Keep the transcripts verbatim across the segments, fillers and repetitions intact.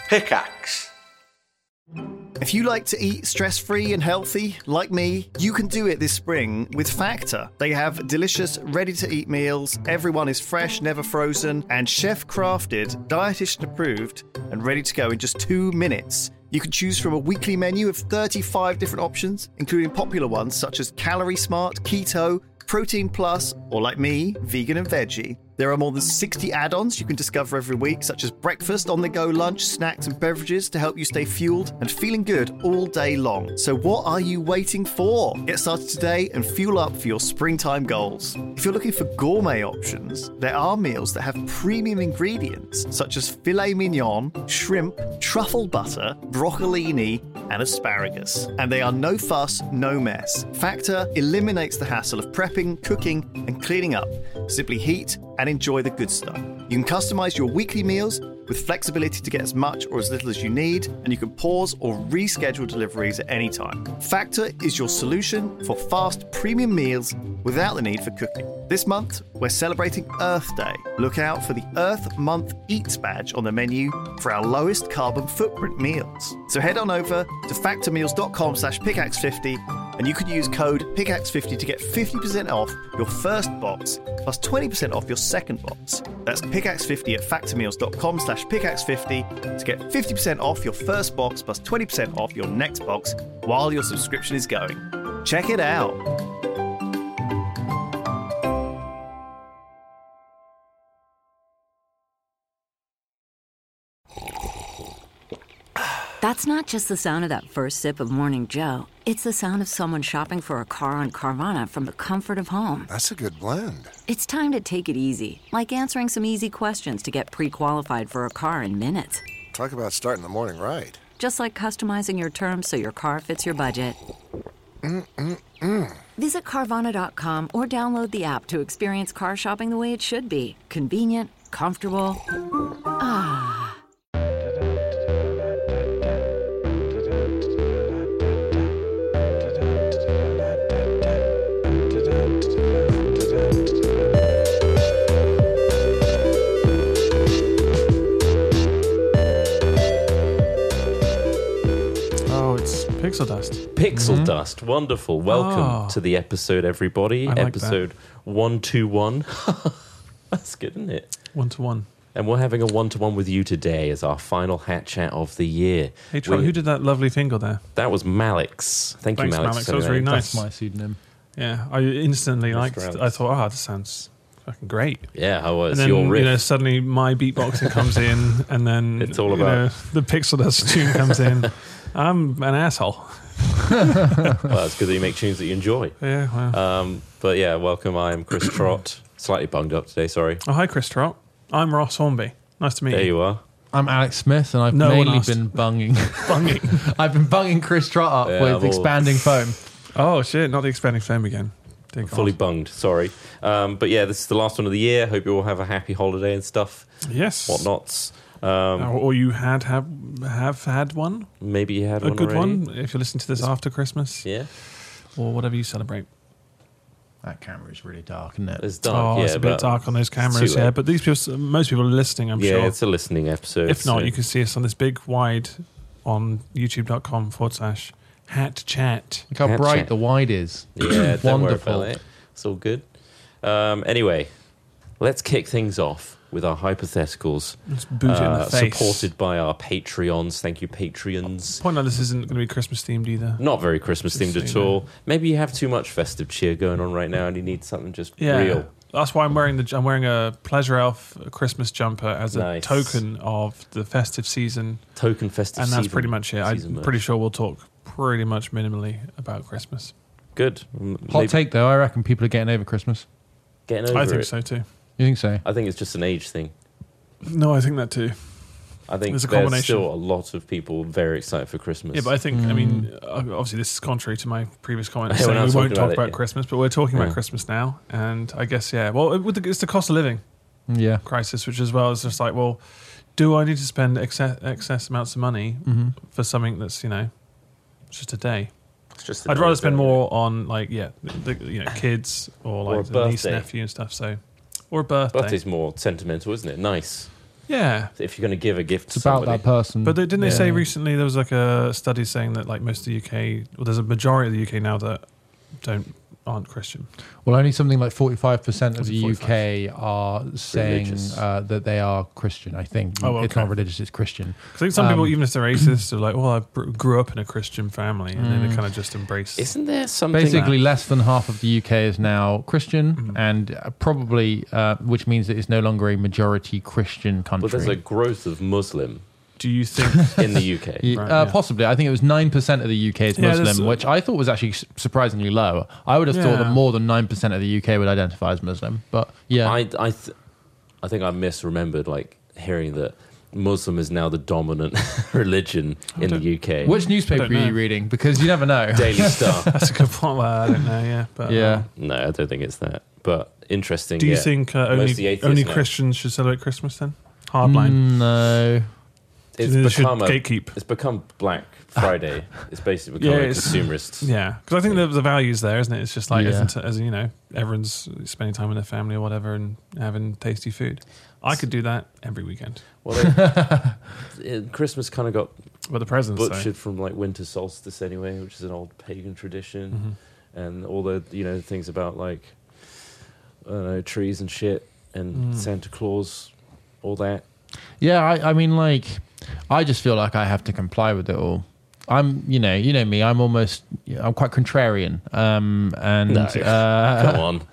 Pickaxe. If you like to eat stress-free and healthy, like me, you can do it this spring with Factor. They have delicious, ready-to-eat meals, everyone is fresh, never frozen, and chef-crafted, dietitian-approved, and ready to go in just two minutes. You can choose from a weekly menu of thirty-five different options, including popular ones such as Calorie Smart, Keto, Protein Plus, or like me, vegan and veggie. There are more than sixty add-ons you can discover every week, such as breakfast, on-the-go lunch, snacks and beverages to help you stay fueled and feeling good all day long. So what are you waiting for? Get started today and fuel up for your springtime goals. If you're looking for gourmet options, there are meals that have premium ingredients, such as filet mignon, shrimp, truffle butter, broccolini, and asparagus. And they are no fuss, no mess. Factor eliminates the hassle of prepping, cooking, and cleaning up. Simply heat and enjoy the good stuff. You can customize your weekly meals with flexibility to get as much or as little as you need, and you can pause or reschedule deliveries at any time. Factor is your solution for fast premium meals without the need for cooking. This month, we're celebrating Earth Day. Look out for the Earth Month Eats badge on the menu for our lowest carbon footprint meals. So head on over to factormeals.com slash pickaxe fifty and you can use code pickaxe fifty to get fifty percent off your first box plus twenty percent off your second box. That's pickaxe fifty at factormeals.com slash pickaxe fifty to get fifty percent off your first box plus twenty percent off your next box while your subscription is going. Check it out. That's not just the sound of that first sip of Morning Joe. It's the sound of someone shopping for a car on Carvana from the comfort of home. That's a good blend. It's time to take it easy, like answering some easy questions to get pre-qualified for a car in minutes. Talk about starting the morning right. Just like customizing your terms so your car fits your budget. Mm-mm-mm. Visit Carvana dot com or download the app to experience car shopping the way it should be. Convenient, comfortable. Ah. Pixel Dust. Pixel mm-hmm. Dust. Wonderful. Welcome oh. to the episode, everybody. I like episode one twenty-one. That's good, isn't it? One to one. And we're having a one-to-one with you today as our final Hat Chat of the year. Hey, Trot, we, who did that lovely thing there? That was Malix. Thank Thanks, you, Malix. Malix. That was really nice. That's my pseudonym. Yeah, I instantly liked Mister it. I thought, oh, this sounds fucking great. Yeah, how was and then, your riff? You know, suddenly my beatboxing comes in, and then it's all about you know, the Pixel Dust tune comes in. I'm an asshole. Well, it's good that you make tunes that you enjoy. Yeah, well. Um, but yeah, welcome. I am Chris Trott. Slightly bunged up today, sorry. Oh, hi, Chris Trott. I'm Ross Hornby. Nice to meet there you. There you are. I'm Alex Smith, and I've no mainly been bunging. bunging. I've been bunging Chris Trott up yeah, with I've expanding all... foam. Oh, shit, not the expanding foam again. Dear Fully God. bunged, sorry. Um, but yeah, this is the last one of the year. Hope you all have a happy holiday and stuff. Yes. Whatnots. Um, or, or you had have, have had one. Maybe you had a one good already. one, if you're listening to this it's, after Christmas. Yeah. Or whatever you celebrate. That camera is really dark, isn't it? It's dark, oh, yeah. it's a bit dark on those cameras, yeah. But these people, most people are listening, I'm yeah, sure. Yeah, it's a listening episode. If not, so. you can see us on this big wide on youtube.com forward slash hat chat. Look how hat bright chat. the wide is. Yeah, don't wonderful. Worry about it. It's all good. Um, anyway, let's kick things off with our hypotheticals. Let's boot it in the face. Supported by our Patreons. Thank you, Patreons. Point out this isn't going to be Christmas themed either. Not very Christmas themed at all. Maybe you have too much festive cheer going on right now and you need something just yeah. real. That's why I'm wearing the I'm wearing a Pleasure Elf Christmas jumper as a nice. token of the festive season. Token festive season. And that's season, pretty much it. I'm merch. pretty sure we'll talk pretty much minimally about Christmas. Good. Hot Maybe. take though, I reckon people are getting over Christmas. Getting over I think it. so too. You think so? I think it's just an age thing. No, I think that too. I think there's, a there's combination. still a lot of people very excited for Christmas. Yeah, but I think, mm. I mean, obviously this is contrary to my previous comment Hey, saying we won't talk about, about it, yeah. Christmas, but we're talking yeah. about Christmas now. And I guess, yeah, well, with the, it's the cost of living yeah. crisis, which as well is just like, well, do I need to spend excess, excess amounts of money mm-hmm. for something that's, you know, just a day? It's just I'd rather spend more on, like, yeah, the, you know, kids or like or the niece, birthday. nephew and stuff. So, or a birthday. Birthday's more sentimental, isn't it? Nice. Yeah. If you're going to give a gift It's to about somebody. that person. But they, didn't they Yeah. say recently there was like a study saying that like most of the U K, well, there's a majority of the U K now that don't aren't Christian. Well, only something like forty-five percent of Was the it U K are saying Religious. uh, that they are Christian, I think. Oh, It's okay. not religious, it's Christian. 'Cause I think some people, Um, even if they're atheists, are like, well, I br- grew up in a Christian family, and then they kind of just embrace. Isn't there something? Basically, less than half of the U K is now Christian, Mm-hmm. and uh, probably, uh, which means that it's no longer a majority Christian country. Well, there's a growth of Muslim Do you think? in the U K. Yeah, Right, uh, yeah. Possibly. I think it was nine percent of the U K is Yeah, there's- Muslim, which I thought was actually s- surprisingly low. I would have thought Yeah. that more than nine percent of the U K would identify as Muslim. But yeah. I I th- I think I misremembered like hearing that Muslim is now the dominant religion in the U K. Which newspaper I are don't you know. reading? Because you never know. Daily Star? That's a good point. Well, I don't know. Yeah, but Yeah. um, No, I don't think it's that. But interesting. do you yeah. think uh, Most of the only atheists only now. Christians should celebrate Christmas then? Hardline. Mm, no. It's They should become a, gatekeep. It's become Black Friday. It's basically become Yeah, a it's- consumerist. Yeah, because I think the, the value's there, isn't it? It's just like, Yeah. isn't it, as you know, everyone's spending time with their family or whatever and having tasty food. I could do that every weekend. Well, they, it- Christmas kind of got But the presents, though. butchered from like winter solstice anyway, which is an old pagan tradition, Mm-hmm. and all the you know things about like I don't know trees and shit and Mm. Santa Claus, all that. Yeah, I, I mean, like, I just feel like I have to comply with it all. I'm, you know, you know me. I'm almost, I'm quite contrarian. Um, and No, uh, come on.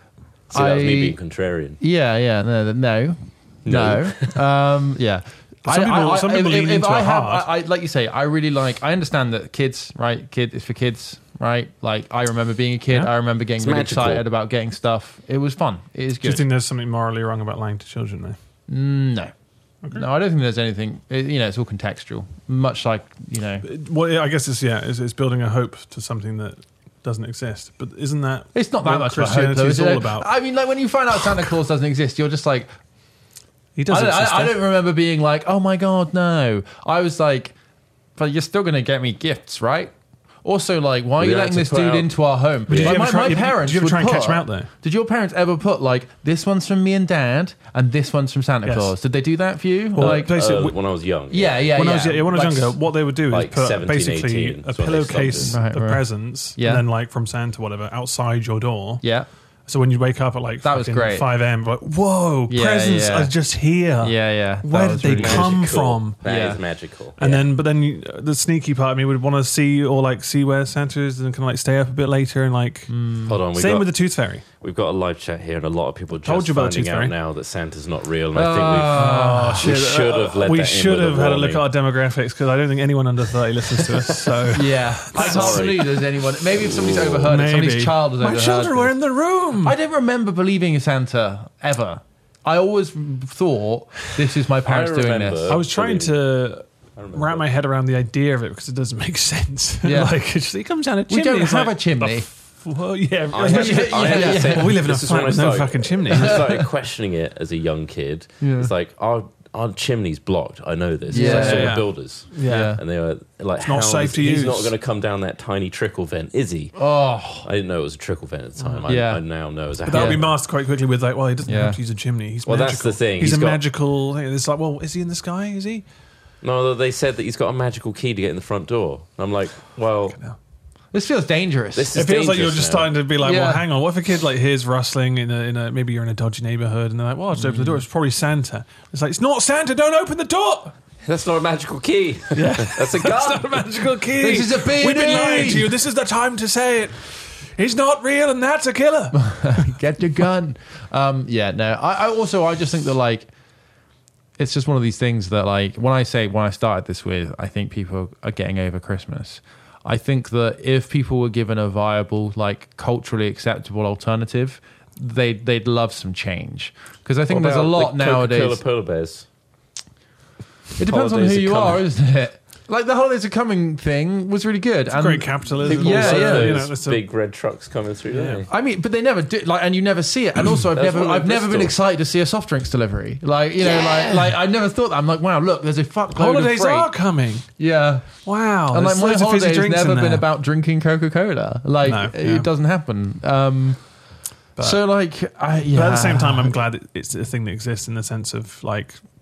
So that was me I- being contrarian. Yeah, yeah, no, no, no. no. um, yeah. Some people- some people lean into I it have, hard. I, I, like you say, I really like. I understand that kids, right? Kid is for kids, right? Like I remember being a kid. Yeah. I remember getting It's really magical. excited about getting stuff. It was fun. It is Do you good. think there's something morally wrong about lying to children, though? No. No, I don't think there's anything. It, you know, it's all contextual. Much like, you know, Well, I guess it's, yeah, it's, it's building a hope to something that doesn't exist. But isn't that it's not that what much of a hope, Christianity though, is is it? all about? I mean, like when you find out Santa Claus doesn't exist, you're just like, He does I don't, exist. I, I though. don't remember being like, oh my God, no. I was like, but you're still going to get me gifts, right? Also, like, why are We you had letting to this put dude out- into our home? Did you Like, ever my, try- my did you- parents did you ever would try and put- catch him out there? Did your parents ever put like, this one's from me and dad, and this one's from Santa Yes. Claus? Did they do that for you? Well, like, basically, Uh, when I was young. yeah, yeah, when yeah. I was yeah, when I was Like, younger, what they would do like is put seventeen, basically eighteen, a that's when they pillowcase stopped it. of Right, right. presents, Yeah. and then like from Santa, whatever, outside your door. Yeah. So when you wake up at like That was fucking great. five a.m., like, whoa, Yeah, presents yeah. are just here. Yeah, yeah. That Where did was they really come good. from? That is Yeah. magical. And Yeah. then, but then you, the sneaky part of me would want to see or like see where Santa is, and kind of like stay up a bit later and like. Hold on, we Same got, with the Tooth Fairy. we've got a live chat here, and a lot of people just Told you about the finding Tooth out Fairy. now that Santa's not real. And I Oh, think we've, we should have let we that in should with have a had a look at warning. our demographics because I don't think anyone under thirty listens to us. So Yeah. I can't Sorry. believe there's anyone. Maybe if somebody's overheard it, maybe somebody's child has my overheard children were this. in the room. I don't remember believing in Santa ever. I always thought this is my parents I doing remember. this. I was trying to remember. wrap my head around the idea of it because it doesn't make sense. Yeah. like it's, it comes down a We chimney. don't It's have like, a chimney. the f- Well, yeah, I had to- I had Yeah, to yeah. say- Well, we live in a this is flat when I with no started- fucking chimney. I started questioning it as a young kid. Yeah. It's like our our chimney's blocked. I know this. Yeah, Yeah, I saw yeah. the builders. Yeah. And they were like, It's not "How safe is- to he's use." not going to come down that tiny trickle vent, is he? Oh, I didn't know it was a trickle vent at the time. Yeah. I, I now know as a But that would Yeah. be masked quite quickly with like, well, he doesn't Yeah. have to use a chimney. He's Well, magical. that's the thing. He's, He's a got- magical. It's like, well, is he in the sky? Is he? No, they said that he's got a magical key to get in the front door. I'm like, well, this feels dangerous. this is It feels like you're dangerous just now. starting to be like, Yeah. well, hang on. What if a kid like hears rustling in a, in a maybe you're in a dodgy neighborhood and they're like, well, I'll just open the door. It's probably Santa. It's like, it's not Santa. Don't open the door. That's not a magical key. Yeah, that's a It's gun. not a magical key. This is a B and We've been E. lying to you. This is the time to say it. He's not real, and that's a killer. Get your gun. Um, yeah, no. I, I also I just think that like it's just one of these things that like when I say when I started this with, I think people are getting over Christmas. I think that if people were given a viable, like culturally acceptable alternative, they they'd love some change. Because I think What there's a about lot the nowadays. Coca-Cola polar bears. It depends on holidays who are you coming. are, isn't it? Like the holidays are coming thing was really good. And Great capitalism. People Yeah, see yeah. those You know, it's a- big red trucks coming through. Yeah. don't they? I mean, but they never do like, and you never see it. And also, I've That's never, one in I've never been Bristol. excited to see a soft drinks delivery. Like, you know, like, like I never thought that. I'm like, wow, look, there's a fuckload Holidays of freight. are coming. Yeah, Wow. and like there's my loads of fizzy holiday's drinks never in been there. about drinking Coca Cola. Like, No, it yeah. doesn't happen. Um, so like, I, yeah. But at the same time, I'm glad it- it's a thing that exists in the sense of like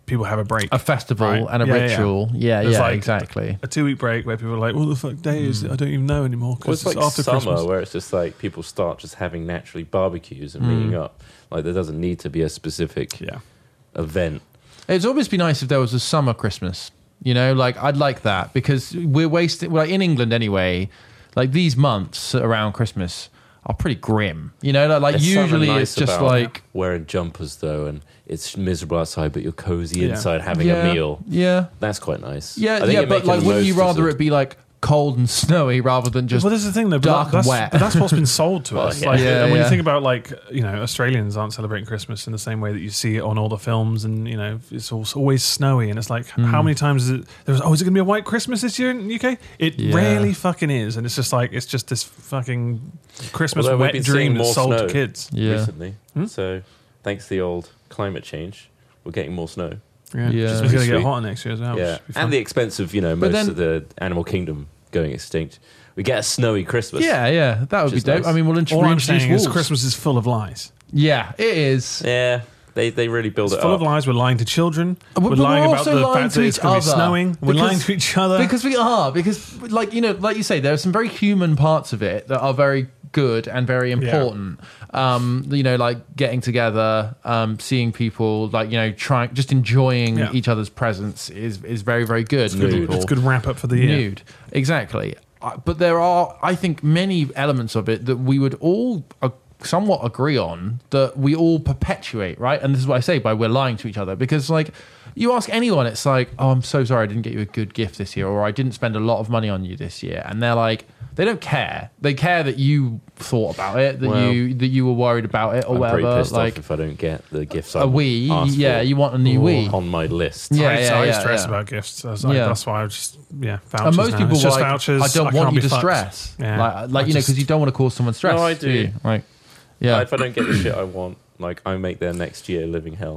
people have a break. A festival Right. and a Yeah, yeah, yeah. ritual. Yeah, yeah, There's like exactly. A two week break where people are like, "What the fuck day is it? I don't even know anymore Well, because it's like after summer Christmas." where it's just like people start just having naturally barbecues and Mm. meeting up. Like there doesn't need to be a specific Yeah. event. It'd always be nice if there was a summer Christmas. You know, like I'd like that because we're wasting. Like in England anyway, like these months around Christmas are pretty grim. You know, like, like There's something usually nice it's just about like wearing jumpers though, and it's miserable outside, but you're cozy Yeah. inside having yeah, a meal. Yeah, That's quite nice. I yeah, think yeah. you're But making like, the wouldn't you most of rather it be like cold and snowy rather than just Well, this is the thing, though. but dark that- that's, and wet? but that's what's been sold to Well, us. yeah. Like, Yeah, and when yeah. you think about, like, you know, Australians aren't celebrating Christmas in the same way that you see it on all the films, and you know, it's all, always snowy, and it's like, Hmm. how many times is it? There was, oh, is it going to be a white Christmas this year in the U K? It Yeah. rarely fucking is, and it's just like it's just this fucking Christmas Although we've wet been dream seeing that's more sold snow to kids. Yeah. recently. So thanks to the old climate change, we're getting more snow. Yeah, Yeah. Just Which it's is going to get sweet. hotter next year as well. which yeah, should be fun. and the expense of you know But most then- of the animal kingdom going extinct. We get a snowy Christmas. yeah, yeah. That would be Which is dope. nice. I mean, we'll int- all I'm reintroduce saying is wolves. Christmas is full of lies. Yeah, it is. yeah. They they really build It's it full up. of lies. We're lying to children. But We're we're lying about also the lying fact to that it's each going to be other. snowing. We're Because- lying to each other. Because we are, because like you know, like you say, there are some very human parts of it that are very good and very important. Um, you know, like getting together, um, seeing people, like you know, trying, just enjoying Yeah. each other's presence is is very very good for Nude. people. it's a good wrap up for the year. Nude, exactly. Uh, But there are, I think, many elements of it that we would all uh, somewhat agree on that we all perpetuate, right? And this is what I say by we're lying to each other because, like, you ask anyone, it's like, "Oh, I'm so sorry, I didn't get you a good gift this year," or "I didn't spend a lot of money on you this year," and they're like, they don't care. They care that you thought about it, that Well, you that you were worried about it, or I'm pretty whatever. pissed Like off if I don't get the gifts a I Wii, asked yeah, for you want a new Wii. on my list. Yeah, I, yeah, I yeah, stress yeah. about gifts. I was like, Yeah. That's why I just yeah. Vouchers And most now. people it's were just like, vouchers. I don't want can't you be to fucked. stress. Yeah. Like, like I you know, just- because you don't want to cause someone stress. No, I do. do. you? Like, yeah. If I don't get the shit I want, like I make their next year living hell.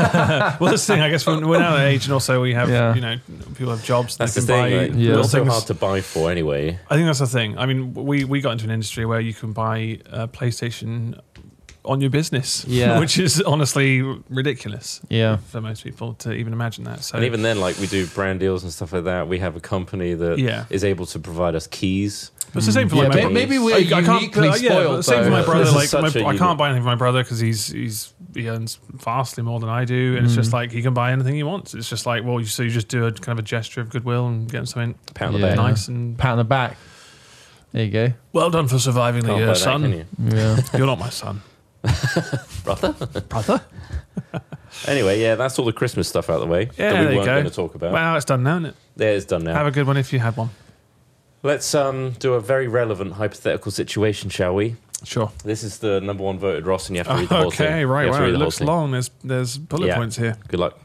Well, this thing, I guess, we're, we're now at an age, and also we have, Yeah. you know, people have jobs. That's they the can thing. buy Like, Yeah. They're little so things. hard to buy for anyway. I think that's the thing. I mean, we we got into an industry where you can buy a PlayStation on your business, Yeah. which is honestly ridiculous. Yeah. For most people to even imagine that. So And even then, like we do brand deals and stuff like that. We have a company that is Yeah. able to provide us keys. But it's the same for Yeah, like my may- bro- maybe we're I, I can't, uniquely uh, yeah, spoiled, but same for though. my brother. This is Like such my, a I unique- can't buy anything for my brother because he's he's he earns vastly more than I do, and it's Mm. just like he can buy anything he wants. It's just like, well, you so you just do a kind of a gesture of goodwill and get him something Pat on the Yeah. back. nice and Pat on the back. There you go. well done for surviving Can't the buy year, that, son. can you? Yeah. You're not my son, Brother. brother. Anyway, yeah, that's all the Christmas stuff out of the way Yeah, that we there you weren't go. going to talk about. Well, it's done now, isn't it? There, it's done now. Have a good one if you had one. Let's um, do a very relevant hypothetical situation, shall we? Sure. This is the number one voted Ross, and you have to read the whole thing. Okay, right, You have to right. read It the whole looks thing. long. There's there's bullet Yeah. points here. Good luck.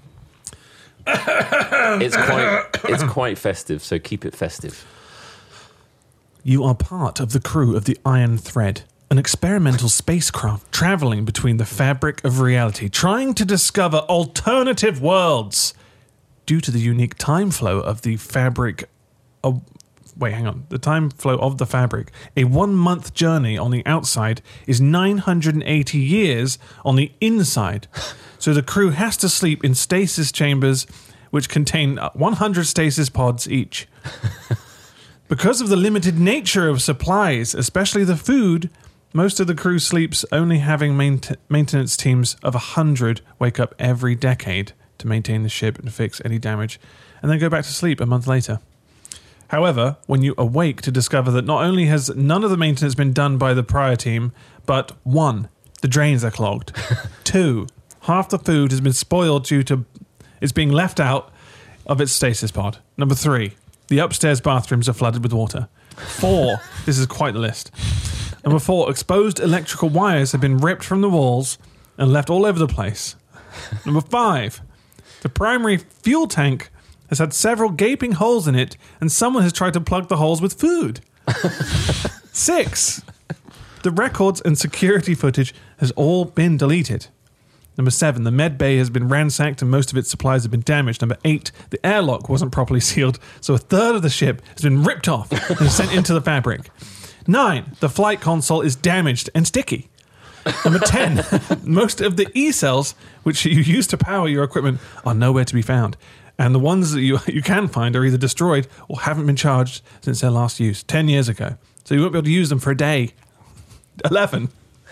it's quite it's quite festive, so keep it festive. You are part of the crew of the Iron Thread, an experimental spacecraft traveling between the fabric of reality, trying to discover alternative worlds. Due to the unique time flow of the fabric. Of, wait, hang on. The time flow of the fabric. A one month journey on the outside is nine hundred eighty years on the inside. So the crew has to sleep in stasis chambers, which contain one hundred stasis pods each. Because of the limited nature of supplies, especially the food, most of the crew sleeps, only having main- maintenance teams of one hundred wake up every decade to maintain the ship and fix any damage, and then go back to sleep a month later. However, when you awake to discover that not only has none of the maintenance been done by the prior team, but one, the drains are clogged. Two, half the food has been spoiled due to it's being left out of its stasis pod. Number three, the upstairs bathrooms are flooded with water. Four, this is quite the list. Number four, exposed electrical wires have been ripped from the walls and left all over the place. Number five, the primary fuel tank has had several gaping holes in it, and someone has tried to plug the holes with food. Six, the records and security footage has all been deleted. Number seven, the med bay has been ransacked and most of its supplies have been damaged. Number eight, the airlock wasn't properly sealed, so a third of the ship has been ripped off and sent into the fabric. Nine, the flight console is damaged and sticky. Number ten, most of the E-cells which you use to power your equipment are nowhere to be found. And the ones that you, you can find are either destroyed or haven't been charged since their last use, ten years ago. So you won't be able to use them for a day. eleven.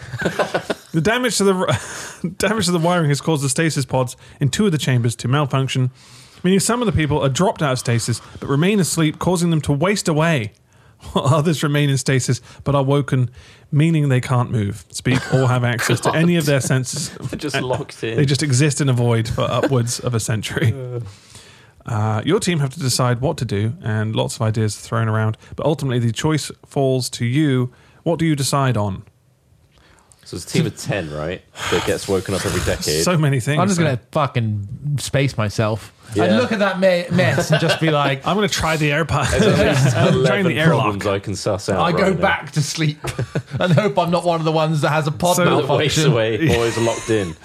The damage to the damage to the wiring has caused the stasis pods in two of the chambers to malfunction, meaning some of the people are dropped out of stasis but remain asleep, causing them to waste away, while others remain in stasis but are woken, meaning they can't move, speak, or have access to any of their senses. They're just locked in. They just exist in a void for upwards of a century. Uh, your team have to decide what to do, and lots of ideas are thrown around, but ultimately the choice falls to you. What do you decide on? So it's a team of ten, right? That gets woken up every decade. So many things. I'm just so- going to fucking space myself. Yeah. I'd look at that ma- mess and just be like, I'm going to try the air pod. There's at least trying eleven the airlock. problems I can suss out. I go right now. back to sleep and hope I'm not one of the ones that has a pod So- That waste malfunction. away, always locked in.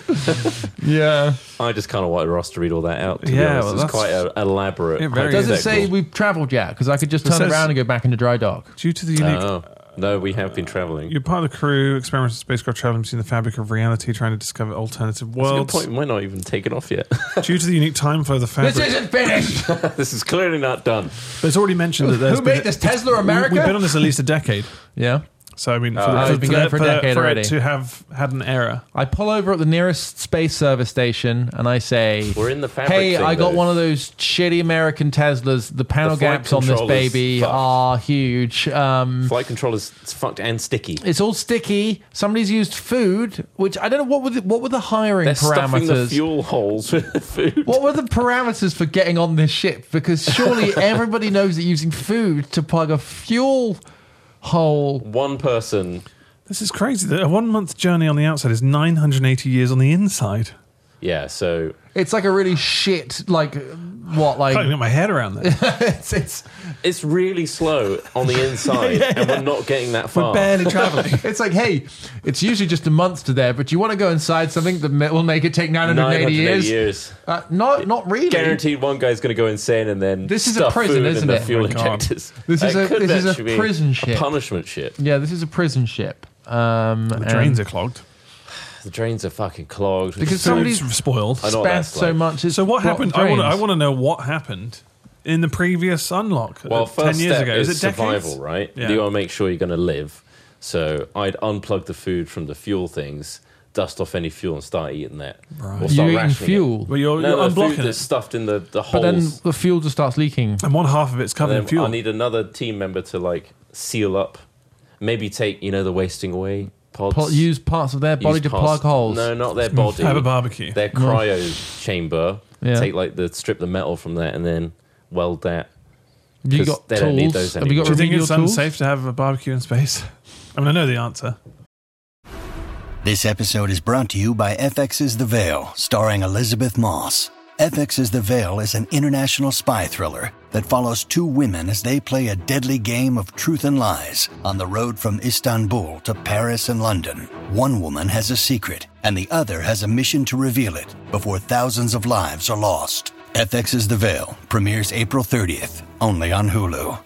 Yeah. I just kind of wanted Ross to read all that out. To be Yeah, honest. well, it's that's- quite a, elaborate. It very quite Does it say technical. we've travelled yet? Because I could just It turn says- around and go back into dry dock. Due to the unique... Oh. No, we have been travelling. You're part of the crew, experiments with spacecraft traveling between the fabric of reality, trying to discover alternative That's a good worlds. point. We might not even taken off yet. Due to the unique time flow of the fabric... This isn't finished. This is clearly not done. But it's already mentioned that there's Who been- made this Tesla America? We've been on this at least a decade. Yeah. So, I mean, for, Oh, the, we've for, been for going the- for a for the- decade for it already. to have had an error. I pull over at the nearest space service station and I say, We're in the fabric hey, thing, I got though. one of those shitty American Teslas. The panel The flight gaps on this control is baby fucked. are huge. Um, Flight control is fucked and sticky. it's all sticky. Somebody's used food, which I don't know what were the, what were the hiring They're stuffing the parameters. fuel holes with the food. What were the parameters for getting on this ship? Because surely everybody knows that using food to plug a fuel hole. One person. This is crazy. The- A one-month journey on the outside is nine hundred eighty years on the inside. Yeah, so It's like a really shit, like what, I can't even like get my head around that. it's, it's it's really slow on the inside, and we're not getting that far. We're barely traveling. it's like, hey, it's usually just a month to there, but you want to go inside something that ma- will make it take nine hundred eighty years? years. Uh, not, not really. Guaranteed one guy's going to go insane and then This is a stuff prison, food isn't in the it? fuel Oh my God. injectors. This is It a- could this is a actually be prison ship. A punishment ship. Yeah, this is a prison ship. Um, The drains are clogged. The drains are fucking clogged. Because Food- somebody's- Food's spoiled. I know what spazzed that's so like. much. It's So what blocked happened? I want, to, I drains. want to know what happened in the previous unlock. Well, uh, first ten years step ago. is, Is it decades? survival, right? Yeah. You want to make sure you're going to live. So I'd unplug the food from the fuel things, dust off any fuel, and start eating that. Right. Or start You eating rationing fuel, Well, you're, It. No, you're the food unblocking that's it. stuffed in the, the but then holes. the fuel just starts leaking. And one half of it's covered And in fuel. I need another team member to like seal up. Maybe take, you know, the wasting away pods. Pl- use parts of their body Use to parts- plug holes. No, not their body. Have a barbecue. Their cryo chamber. Yeah. Take like the strip the metal from that and then weld that. Have you 'cause got they tools? don't need those Have you got Do you think remedial it's tools? unsafe to have a barbecue in space? I mean, I know the answer. This episode is brought to you by F X's The Veil, starring Elizabeth Moss. F X's The Veil is an international spy thriller that follows two women as they play a deadly game of truth and lies on the road from Istanbul to Paris and London. One woman has a secret, and the other has a mission to reveal it before thousands of lives are lost. F X's The Veil premieres April thirtieth, only on Hulu.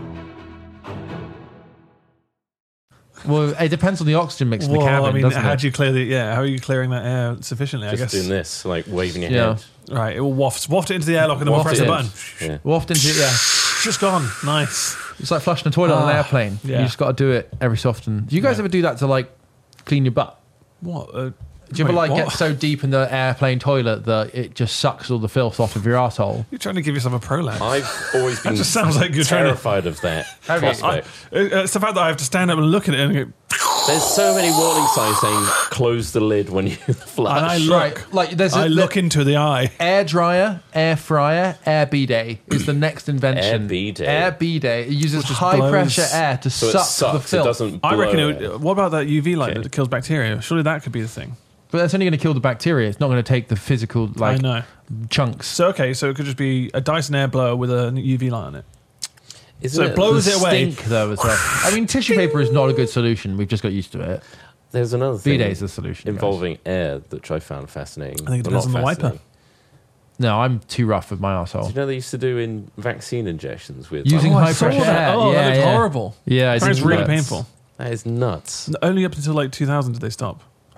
Well, it depends on the oxygen mix in the Well, cabin, I mean, doesn't how it? do you clear the? Yeah, how are you clearing that air sufficiently? I Just guess. doing this, like waving your Yeah. hand. Right, it will waft waft it into the airlock and then we'll Waft press it the in. button. Yeah. Waft into yeah. Just gone. Nice. It's like flushing a toilet on an Ah, airplane. yeah. You just got to do it every so often. Do you guys Yeah. ever do that to like clean your butt? What? Uh, Do you ever wait, like what? get so deep in the airplane toilet that it just sucks all the filth off of your asshole? You're trying to give yourself a prolapse. I've always been just sounds like you're trying to- terrified of that Have you? prospect. Uh, It's the fact that I have to stand up and look at it and go, There's so many warning signs saying close the lid when you flush. and I look, Right, like there's a I look into the eye. air dryer, air fryer, air bidet is the next invention. Air bidet. Air bidet. It uses just high blows- pressure air to so it suck sucks. the filth. It doesn't. I reckon blow it would. What about that U V light Okay. that kills bacteria? Surely that could be the thing. But that's only going to kill the bacteria. It's not going to take the physical like I know. chunks. So okay, so it could just be a Dyson air blower with a U V light on it. Isn't So it blows The it away. stink though as well. I mean, tissue paper is not a good solution. We've just got used to it. There's another thing Bidet's the solution. guys. involving air that I found fascinating. I think it Well, depends not on the wiper. fascinating. No, I'm too rough with my Do asshole. you know they used to do in vaccine injections with Using Oh, I high saw pressure that. air. Oh, yeah, that looked yeah. horrible. Yeah, It's it's really nuts. painful. That is nuts. Only up until like two thousand did they stop.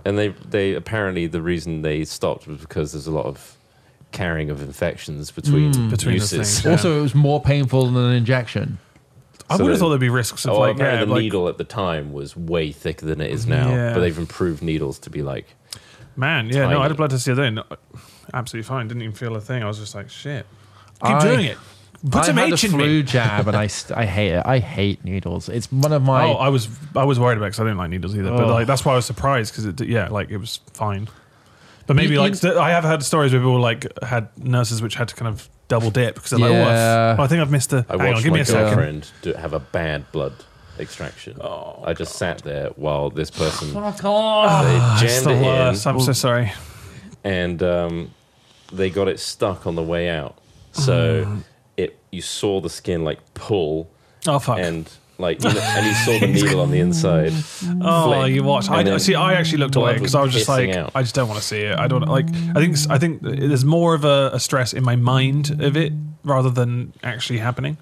And they they apparently the reason they stopped was because there's a lot of carrying of infections between Mm. Between the uses. things, yeah. Also, it was more painful than an injection. I So would have they- thought there'd be risks of Oh, like, apparently yeah, the like, needle at the time was way thicker than it is now, Yeah. but they've improved needles to be like man, yeah, no, tiny. I had a blood test the other day. No, absolutely fine. Didn't even feel a thing. I was just like, shit. Keep I- doing it. Put I some had a H in flu me. jab, and I st- I hate it. I hate needles. It's one of my. Oh, I was I was worried about because I didn't like needles either. But Oh. like that's why I was surprised because it yeah like it was fine. But maybe You- like you- st- I have heard stories where people like had nurses which had to kind of double dip because they're like, Yeah. oh, I've, oh, I think I've missed a. I Hang on, watched give my me a second. girlfriend do, have a bad blood extraction. Oh, I just sat there while this person Fuck off. they It's jammed the it in worst. I'm so sorry. and um, they got it stuck on the way out. So Mm. it you saw the skin like pull Oh fuck. and like you know, and you saw the needle on the inside. Oh, flick, you watch. and I then see. I actually looked away blood because was I was just pissing like, out. I just don't want to see it. I don't like. I think. I think there's more of a, a stress in my mind of it rather than actually happening.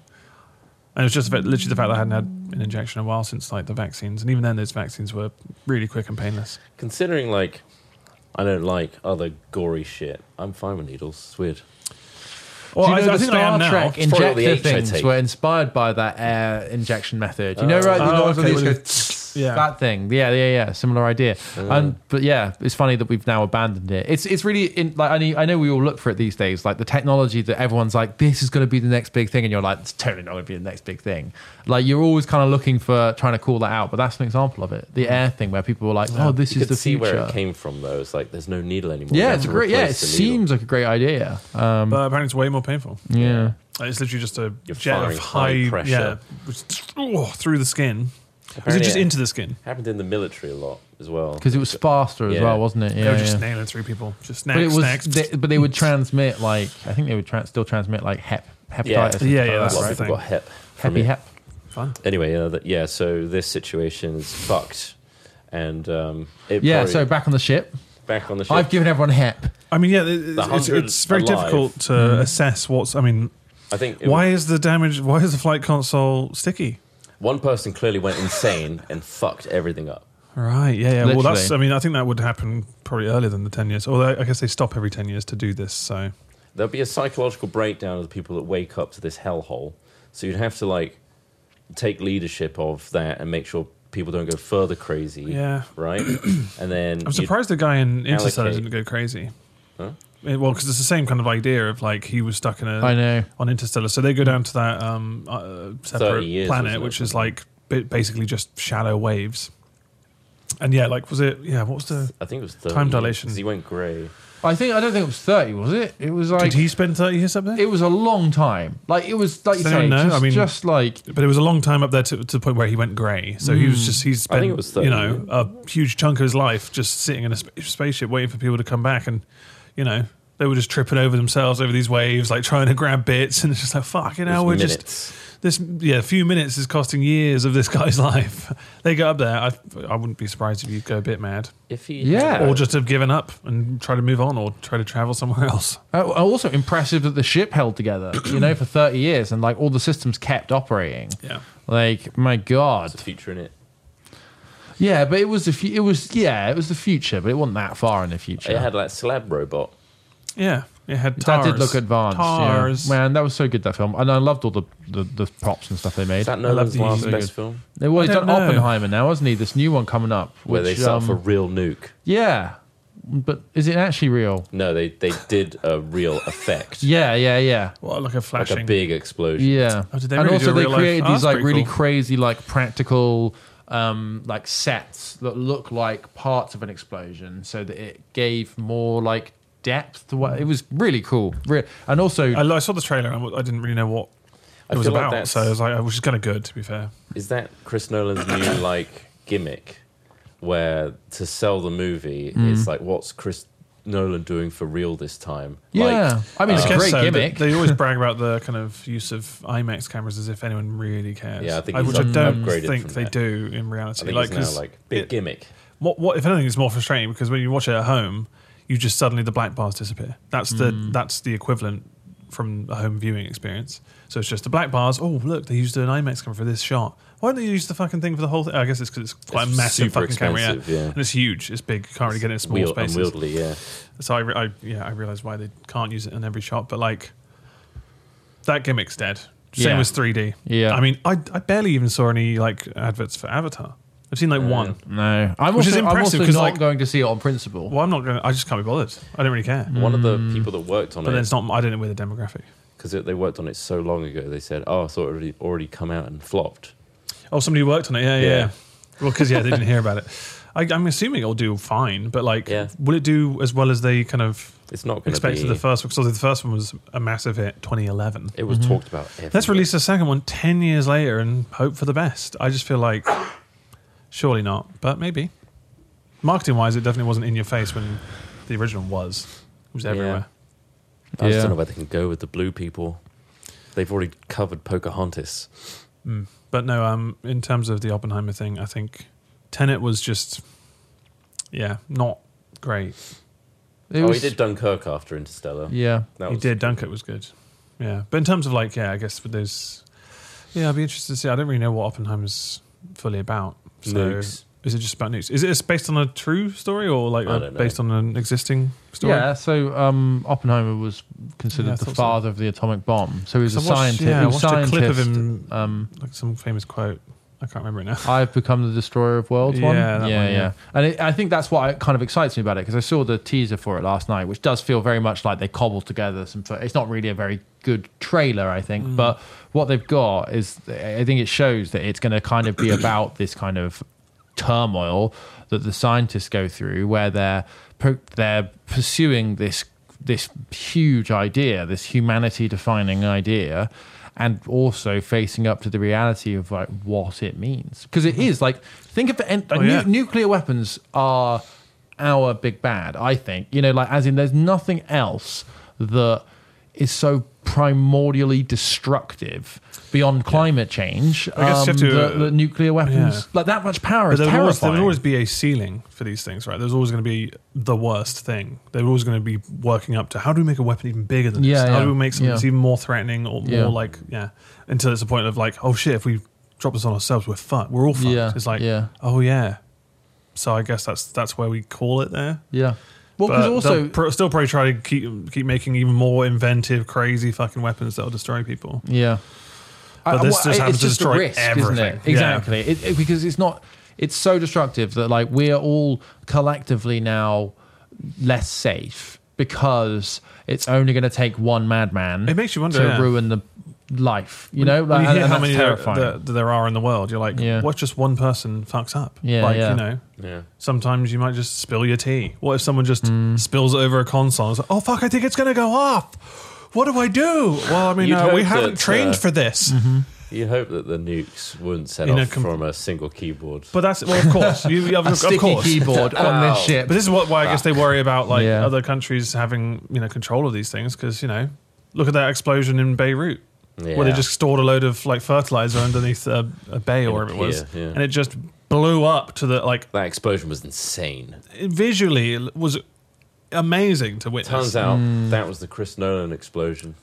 And it's just the fact- literally the fact that I hadn't had an injection in a while since like the vaccines, and even then, those vaccines were really quick and painless. Considering like I don't like other gory shit, I'm fine with needles. It's weird. Well, Do you know I, I the think I am Star now. Trek It's probably all the injector H I things take. were inspired by that air injection method? You know, Uh, right? The oh, ones where okay, they with just go Yeah. that thing. Yeah, yeah, yeah. Similar idea. Uh. And but yeah, it's funny that we've now abandoned it. It's it's really in, like I know, I know we all look for it these days. Like the technology that everyone's like, this is going to be the next big thing, and you're like, it's totally not going to be the next big thing. Like you're always kind of looking for trying to call that out. But that's an example of it. The air thing where people were like, oh, this You is could the see future. where it came from though. It's like there's no needle anymore. Yeah, You it's a have to great. Yeah, it replace the needle. seems like a great idea. Um, But apparently, it's way more painful. yeah. Like, it's literally just a You're jet of firing high, high pressure. yeah, which, oh, through the skin. Was it Apparently just it into the skin? happened in the military a lot as well. Because it was faster as Yeah. well, wasn't it? They Yeah, were just yeah. nailing through people. Just But snacks, it was, snacks. they, but they would transmit like I think they would tra- still transmit like hep hepatitis. Yeah. and stuff Yeah, like yeah, a that's lot that, of the right? people thing. got hep. from Happy it. hep. Fun. Anyway, uh, that, yeah. So this situation is fucked, and um, it Yeah. probably- So back on the ship, back on the ship. I've given everyone hep. I mean, yeah, it- it's, hundred it's very alive. difficult to Mm. assess what's. I mean, I think it why was- is the damage? Why is the flight console sticky? one person clearly went insane and fucked everything up. Right. Yeah. Yeah. Well, that's. I Literally. mean, I think that would happen probably earlier than the ten years. Although I guess they stop every ten years to do this. So There'll be a psychological breakdown of the people that wake up to this hellhole. So you'd have to like take leadership of that and make sure people don't go further crazy. yeah, Right. And then I'm you'd- surprised the guy in Interstellar allocate- didn't go crazy. Huh? It- well, because it's the same kind of idea of like he was stuck in a. I know. On Interstellar, so they go down to that um, uh, separate thirty years, planet, wasn't it, which is something? like ba- basically just shallow waves. And yeah, like was it? Yeah, what was the? I think it was thirty Time years, dilation. 'cause he went grey. I think I don't think it was thirty, was it? It was like Did he spend thirty years up there? it was a long time. Like it was like you I say, don't know. just, I mean- just like But it was a long time up there to, to the point where he went grey. So he was just he's I spent think it was thirty you know a huge chunk of his life just sitting in a sp- spaceship waiting for people to come back, and you know they were just tripping over themselves over these waves, like trying to grab bits, and it's just like fuck, you It know, was we're minutes. just this yeah, a few minutes is costing years of this guy's life. They go up there. I I wouldn't be surprised if you go a bit mad, If he Yeah. or just have given up and try to move on, or try to travel somewhere else. uh, also impressive that the ship held together, you know, for thirty years and like all the systems kept operating. Yeah. Like my god. There's a future in it. Yeah, but it was the fu- it was yeah, it was the future, but it wasn't that far in the future. It had like slab robot. Yeah, it had that tars. did look advanced. Tars. Yeah. Man, that was so good, that film. And I loved all the, the, the props and stuff they made. Is that love Nolan's the- last so best good. film? They- well, I he's don't done know. Oppenheimer now, hasn't he? This new one coming up. Where they which, set um, off a real nuke. Yeah. But is it actually real? No, they, they did a real effect. Yeah, yeah, yeah. What, like a Like flashing? a big explosion. Yeah. Oh, did they and really also do a they real life- created Oh, these that's like pretty really cool. crazy, like practical um like sets that look like parts of an explosion so that it gave more like depth to what it was really cool. Re- And also I, I saw the trailer and I didn't really know what I it was feel like about, that's- so I was like, which is kind of good to be fair. Is that Chris Nolan's new like gimmick, where to sell the movie, Mm. it's like, what's Chris Nolan doing for real this time? yeah. Like, I mean, it's I a guess great so. gimmick. They, they always brag about the kind of use of IMAX cameras as if anyone really cares. Yeah, I think I, he's which I up- don't upgraded think from they that. do in I reality. think like, it's 'cause now like big it- gimmick. What, what, if anything, is more frustrating because when you watch it at home, you just suddenly the black bars disappear. That's the Mm. that's the equivalent from a home viewing experience. So it's just the black bars. Oh, look, they used an IMAX camera for this shot. Why don't they use the fucking thing for the whole thing? I guess it's because it's quite It's a massive super fucking camera, yeah. expensive, yeah. And it's huge. It's big. Can't really get it in small Wheel- spaces. unwieldy, yeah. So I, re- I yeah, I realised why they can't use it in every shot. But like, that gimmick's dead. Same Yeah. with three D. Yeah. I mean, I I barely even saw any like adverts for Avatar. I've seen like one. No, I'm Which also, is I'm impressive, also 'cause, not like- going to see it on principle. Well, I'm not going. to I just can't be bothered. I don't really care. One of the people that worked on But it, then it's not. I don't know where the demographic. because they worked on it so long ago, they said, "Oh, I thought it already already come out and flopped." Oh, somebody who worked on it. Yeah, yeah. Yeah. yeah. Well, because yeah, they didn't hear about it. I, I'm assuming it'll do fine, but like, Yeah. will it do as well as they kind of It's not going to expected be. the first one? Because the first one was a massive hit, twenty eleven. It was talked about. Everywhere. Let's release the second one ten years later and hope for the best. I just feel like, surely not, but maybe. Marketing wise, it definitely wasn't in your face when the original was. It was everywhere. I just Yeah. don't know where they can go with the blue people. They've already covered Pocahontas. Mm. But no, um, in terms of the Oppenheimer thing, I think Tenet was just, yeah, not great. It oh, was, he did Dunkirk after Interstellar. Yeah. That He was- did. Dunkirk was good. Yeah, but in terms of like, yeah, I guess with those, yeah, I'd be interested to see. I don't really know what Oppenheimer's fully about. So Nukes. is it just about nukes? Is it based on a true story or like I a, don't know. based on an existing story? Yeah, so um, Oppenheimer was considered Yeah I the thought so. father of the atomic bomb. So he was a So I watched- scientist. yeah, he I was watched a clip of scientist, him, Um, like some famous quote. I can't remember it now. I've become the destroyer of worlds. One, Yeah, that yeah, one, yeah. And it, I think that's what kind of excites me about it because I saw the teaser for it last night, which does feel very much like they cobbled together some. It's not really a very good trailer, I think, Mm. but what they've got is, I think it shows that it's going to kind of be about this kind of turmoil that the scientists go through, where they're pro- they're pursuing this this huge idea, this humanity-defining idea. And also facing up to the reality of like what it means, because it is like think of the en- Oh, nu- yeah. nuclear weapons are our big bad. I think you know, like as in, there's nothing else that is so primordially destructive beyond climate change. I guess you have um, to, the, uh, the nuclear weapons, yeah. like that much power, But is there would, always, there terrifying. would always be a ceiling for these things, right? There's always going to be the worst thing. They're always going to be working up to how do we make a weapon even bigger than this? Yeah, How yeah, do we make something yeah. that's even more threatening or more Yeah. like, yeah, until it's a point of like, oh shit, if we drop this on ourselves, we're fucked. We're all fucked. Yeah, It's like, yeah. oh yeah. So I guess that's that's where we call it there. yeah. Well, But because also they'll pr- still probably try to keep keep making even more inventive, crazy fucking weapons that'll destroy people. Yeah. But I- this well, just happens it's to just a destroy risk, everything. isn't it? Yeah. Exactly. It, it- because it's not. It's so destructive that like we're all collectively now less safe because it's only going to take one madman. It makes you wonder, to yeah. ruin the life. You know, When like, you and, hear and how that's many there, terrifying. there, there are in the world, you're like, Yeah. what if just one person fucks up? Yeah, like, yeah. you know, Yeah. sometimes you might just spill your tea. What if someone just Mm. spills it over a console? It's like, oh, fuck, I think it's going to go off. What do I do? Well, I mean, You'd uh, we hope haven't that, trained uh, for this. You hope that the nukes wouldn't set In a off com- from a single keyboard. But that's, well, of course. You, you have, a of sticky course. keyboard on Ow. this ship. But this is what, why I guess they worry about like Yeah. other countries having, you know, control of these things because, you know, look at that explosion in Beirut. Yeah. Where they just stored a load of like fertilizer underneath a, a bay or In a whatever it was, pier, yeah. and it just blew up to the like That explosion was insane. visually it was amazing to witness. Turns out Mm. that was the Chris Nolan explosion.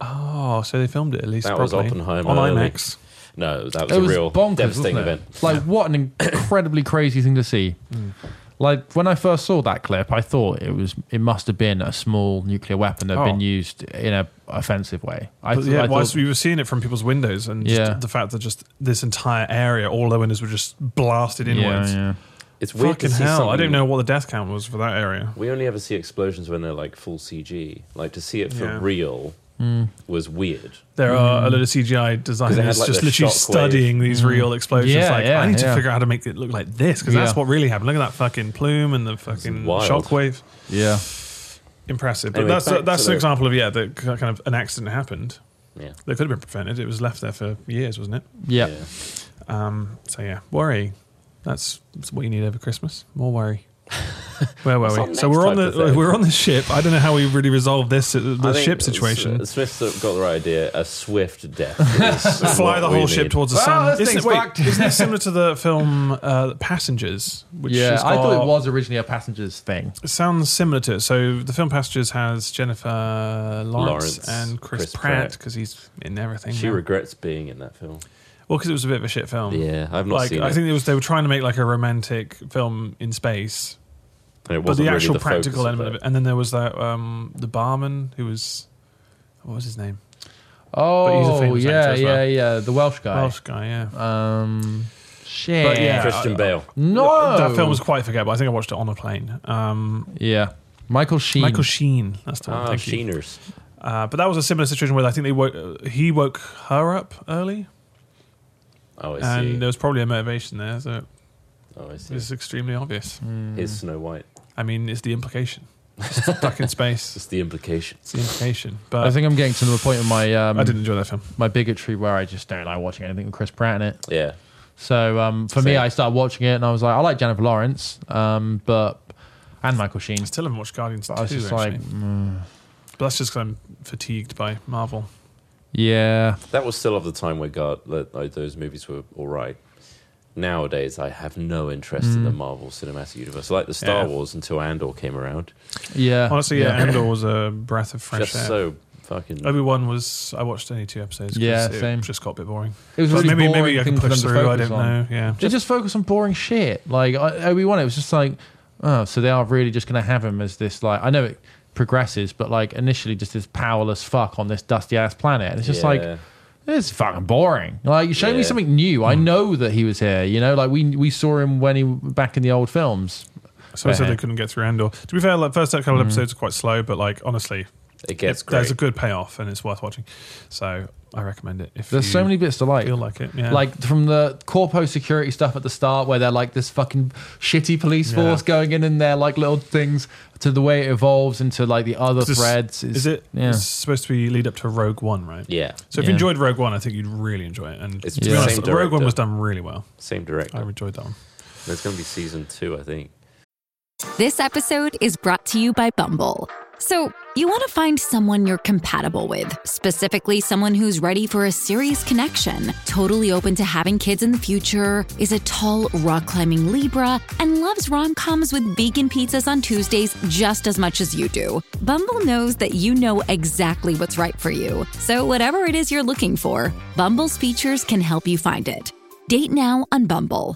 Oh, so they filmed it at least That was properly Oppenheimer on early. IMAX. No, that was it a was real bonkers, devastating wasn't it? event. Like, what an incredibly crazy thing to see. Mm. Like, when I first saw that clip, I thought it was it must have been a small nuclear weapon that had Oh. been used in a offensive way. I, But th- yeah, I whilst thought, we were seeing it from people's windows, and just Yeah. the fact that just this entire area, all the windows were just blasted yeah, inwards. yeah. It's weird Fucking to see hell! I something- didn't know what the death count was for that area. We only ever see explosions when they're like full C G. Like to see it for Yeah. real was weird. There are Mm. a lot of C G I 'Cause it designers had, like, just the literally shockwave. studying these real explosions. Yeah, like, yeah, I need to yeah. figure out how to make it look like this because Yeah. that's what really happened. Look at that fucking plume and the fucking wild. shockwave. Yeah. Impressive. But Anyway, that's back that's to an the- example of yeah, that kind of an accident happened. Yeah. That could have been prevented. It was left there for years, wasn't it? Yeah. Um, so yeah, worry. That's, that's what you need over Christmas. More worry. Where were What's we? our So next we're on the hypothetical? we're on the ship. I don't know how we really resolve this uh, the I think ship situation. S- Smith's got the right idea. A swift death. is Fly what the we whole ship need. towards the Well, sun. this Isn't, thing's wait, fucked. isn't this similar to the film uh, Passengers? Which Yeah, has I thought got- it was originally a Passengers thing. It sounds similar to it. So the film Passengers has Jennifer Lawrence, Lawrence, and Chris, Chris Pratt Pratt. because he's in everything. She now. regrets being in that film. Well, because it was a bit of a shit film. Yeah, I've not like, seen I it. think it was they were trying to make like a romantic film in space, And it but wasn't the really actual the practical focus element of it. And then there was that um, the barman who was what was his name? he's a Oh, famous yeah, actor as yeah, well. yeah. The Welsh guy. Welsh guy, yeah. Um, shit. But yeah, Christian uh, Bale. No. That film was quite forgettable. I think I watched it on a plane. Um, Yeah. Michael Sheen. Michael Sheen. That's the one. Ah, Thank you. Sheeners. Uh, but that was a similar situation where I think they woke, uh, he woke her up early, Oh, I see. and there was probably a motivation there. So oh, I see. it's extremely obvious. Here's Snow White. I mean, it's the implication. It's stuck in space. It's the implication. It's the implication. But I think I'm getting to the point of my um, I didn't enjoy that film. my bigotry where I just don't like watching anything with Chris Pratt in it. Yeah. So um, for me, Same. I started watching it and I was like, I like Jennifer Lawrence, um, but and Michael Sheen. I still haven't watched Guardians But I was two, just actually. like, mm, But that's just because I'm fatigued by Marvel. yeah, That was still of the time where God, like, like, those movies were all right. Nowadays, I have no interest in the Marvel Cinematic Universe. Like the Star Yeah. Wars until Andor came around. yeah. Honestly, yeah, Andor was a breath of fresh Just air. so fucking. Obi-Wan was, I watched only two episodes. 'cause Yeah, it same. just got a bit boring. It was But really maybe, boring maybe I can thing for push them to through. I focus don't on. know. Yeah. They just focus on boring shit. Like Obi Wan, it was just like, oh, so they are really just going to have him as this, like, I know it progresses, but like initially just this powerless fuck on this dusty ass planet. And it's just Yeah. like, it's fucking boring. Like, you show me Yeah. something new. I know that he was here, you know, like we we saw him when he back in the old films. So I said Yeah. they couldn't get through Andor. To be fair, like first couple of episodes are quite slow, but like honestly, It gets it- great. there's a good payoff and it's worth watching. So I recommend it. If There's you so many bits to like. feel like it, yeah. Like from the corpo security stuff at the start, where they're like this fucking shitty police Yeah. force going in and their like little things, to the way it evolves into like the other Is this- threads. Is it? Yeah. It's supposed to be lead up to Rogue One, right? Yeah. So if Yeah. you enjoyed Rogue One, I think you'd really enjoy it. And It's to the be honest, same Rogue One director. was done really well. Same I director. enjoyed that one. There's going to be season two, I think. This episode is brought to you by Bumble. So, you want to find someone you're compatible with, specifically someone who's ready for a serious connection, totally open to having kids in the future, is a tall, rock-climbing Libra, and loves rom-coms with vegan pizzas on Tuesdays just as much as you do. Bumble knows that you know exactly what's right for you. So, whatever it is you're looking for, Bumble's features can help you find it. Date now on Bumble.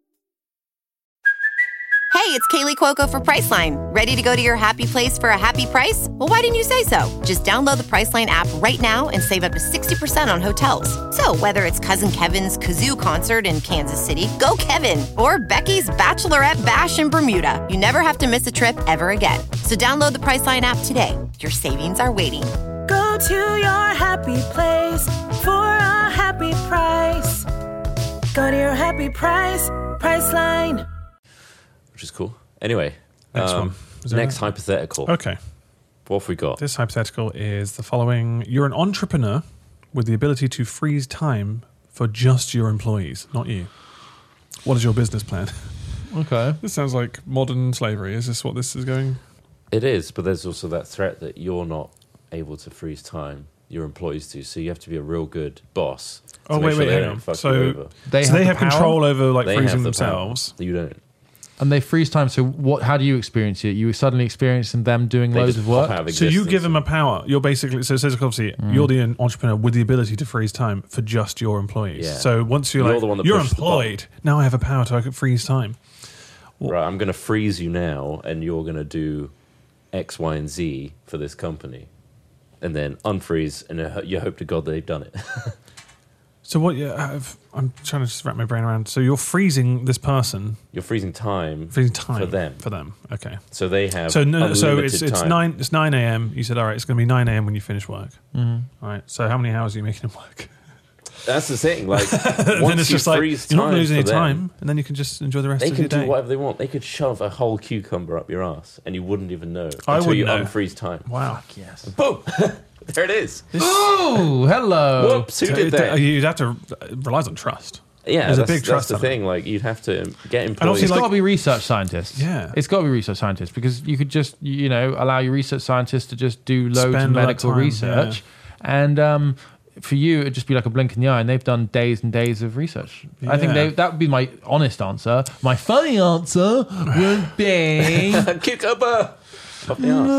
Hey, it's Kaylee Cuoco for Priceline. Ready to go to your happy place for a happy price? Well, why didn't you say so? Just download the Priceline app right now and save up to sixty percent on hotels. So whether it's Cousin Kevin's Kazoo Concert in Kansas City, go Kevin, or Becky's Bachelorette Bash in Bermuda, you never have to miss a trip ever again. So download the Priceline app today. Your savings are waiting. Go to your happy place for a happy price. Go to your happy price, Priceline. Which is cool. Anyway. Next um, one. Is there Next another? hypothetical. Okay. What have we got? This hypothetical is the following. You're an entrepreneur with the ability to freeze time for just your employees, not you. What is your business plan? Okay. This sounds like modern slavery. Is this what this is going? It is, but there's also that threat that you're not able to freeze time. Your employees do. So you have to be a real good boss. to Oh, make wait, sure wait, they hang don't on. fuck So- you over. They so have they the have power? control over like They freezing have the power. themselves. You don't. And they freeze time. So what? How do you experience it? You suddenly experiencing them doing They loads just of work. pop out of So you existence. give them a power. You're basically so it says obviously you're the entrepreneur with the ability to freeze time for just your employees. Yeah. So once you're, You're like the one that you're pushes the employed, now I have a power to I can freeze time. Right, I'm going to freeze you now, and you're going to do X, Y, and Z for this company, and then unfreeze, and uh, you hope to God they've done it. So what? Yeah, I've, I'm trying to just wrap my brain around. So you're freezing this person, You're freezing time, freezing time for them, For them. Okay. so they have So no, so unlimited it's it's time. nine it's nine a.m. You said all right. It's going to be nine a.m. when you finish work. Mm-hmm. All right. So how many hours are you making them work? That's the thing. Like then once it's you just like freeze you're time not losing for any them, time, and then you can just enjoy the rest They of can your do day. whatever they want. They could shove a whole cucumber up your ass, and you wouldn't even know I until wouldn't you know. unfreeze time. Wow. Yes. Boom! There it is. Oh, hello. Whoops! Who So did it- that? You'd have to it relies on trust. Yeah, There's that's, a big that's trust the element. thing. Like, you'd have to get employees. obviously, It's like- got to be research scientists. Yeah. It's got to be research scientists because you could just, you know, allow your research scientists to just do loads Spend of all that medical time, research. And um, for you, it'd just be like a blink in the eye. And they've done days and days of research. I think Yeah. they, that would be my honest answer. My funny answer would be... Cucumber! Up the arse.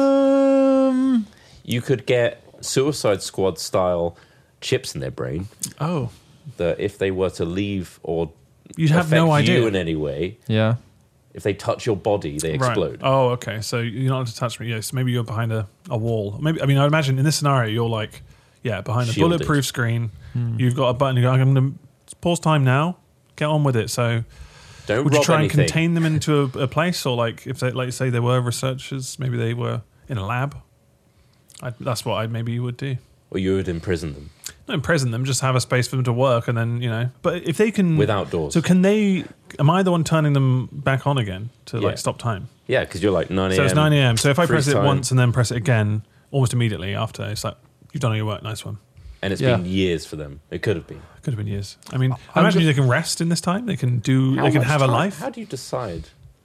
um, You could get Suicide Squad style chips in their brain Oh, that if they were to leave or you'd have affect no idea. you in any way, yeah. if they touch your body, they Right. explode. Oh, okay. So you're not allowed to touch me. Yes, maybe you're behind a, a wall. Maybe I mean, I imagine in this scenario, you're like, yeah, behind a Shielded. bulletproof screen. Hmm. You've got a button. You go, I'm going to pause time now. Get on with it. So Don't would you rob try anything. and contain them into a, a place, or like if they, like say, they were researchers, maybe they were in a lab. I'd, that's what I maybe you would do. Or you would imprison them. Not imprison them, just have a space for them to work, and then you know. But if they can Without doors. so can they? Am I the one turning them back on again to Yeah. like stop time? Yeah, because you're like nine a.m. So it's nine a.m. So if I freeze press it time, once and then press it again, almost immediately after, it's like you've done all your work. Nice one. and it's Yeah. been years for them. It could have been. Could have been years. I mean, I I'm imagine just- they can rest in this time. They can do. How they can much have a time- life. How do you decide?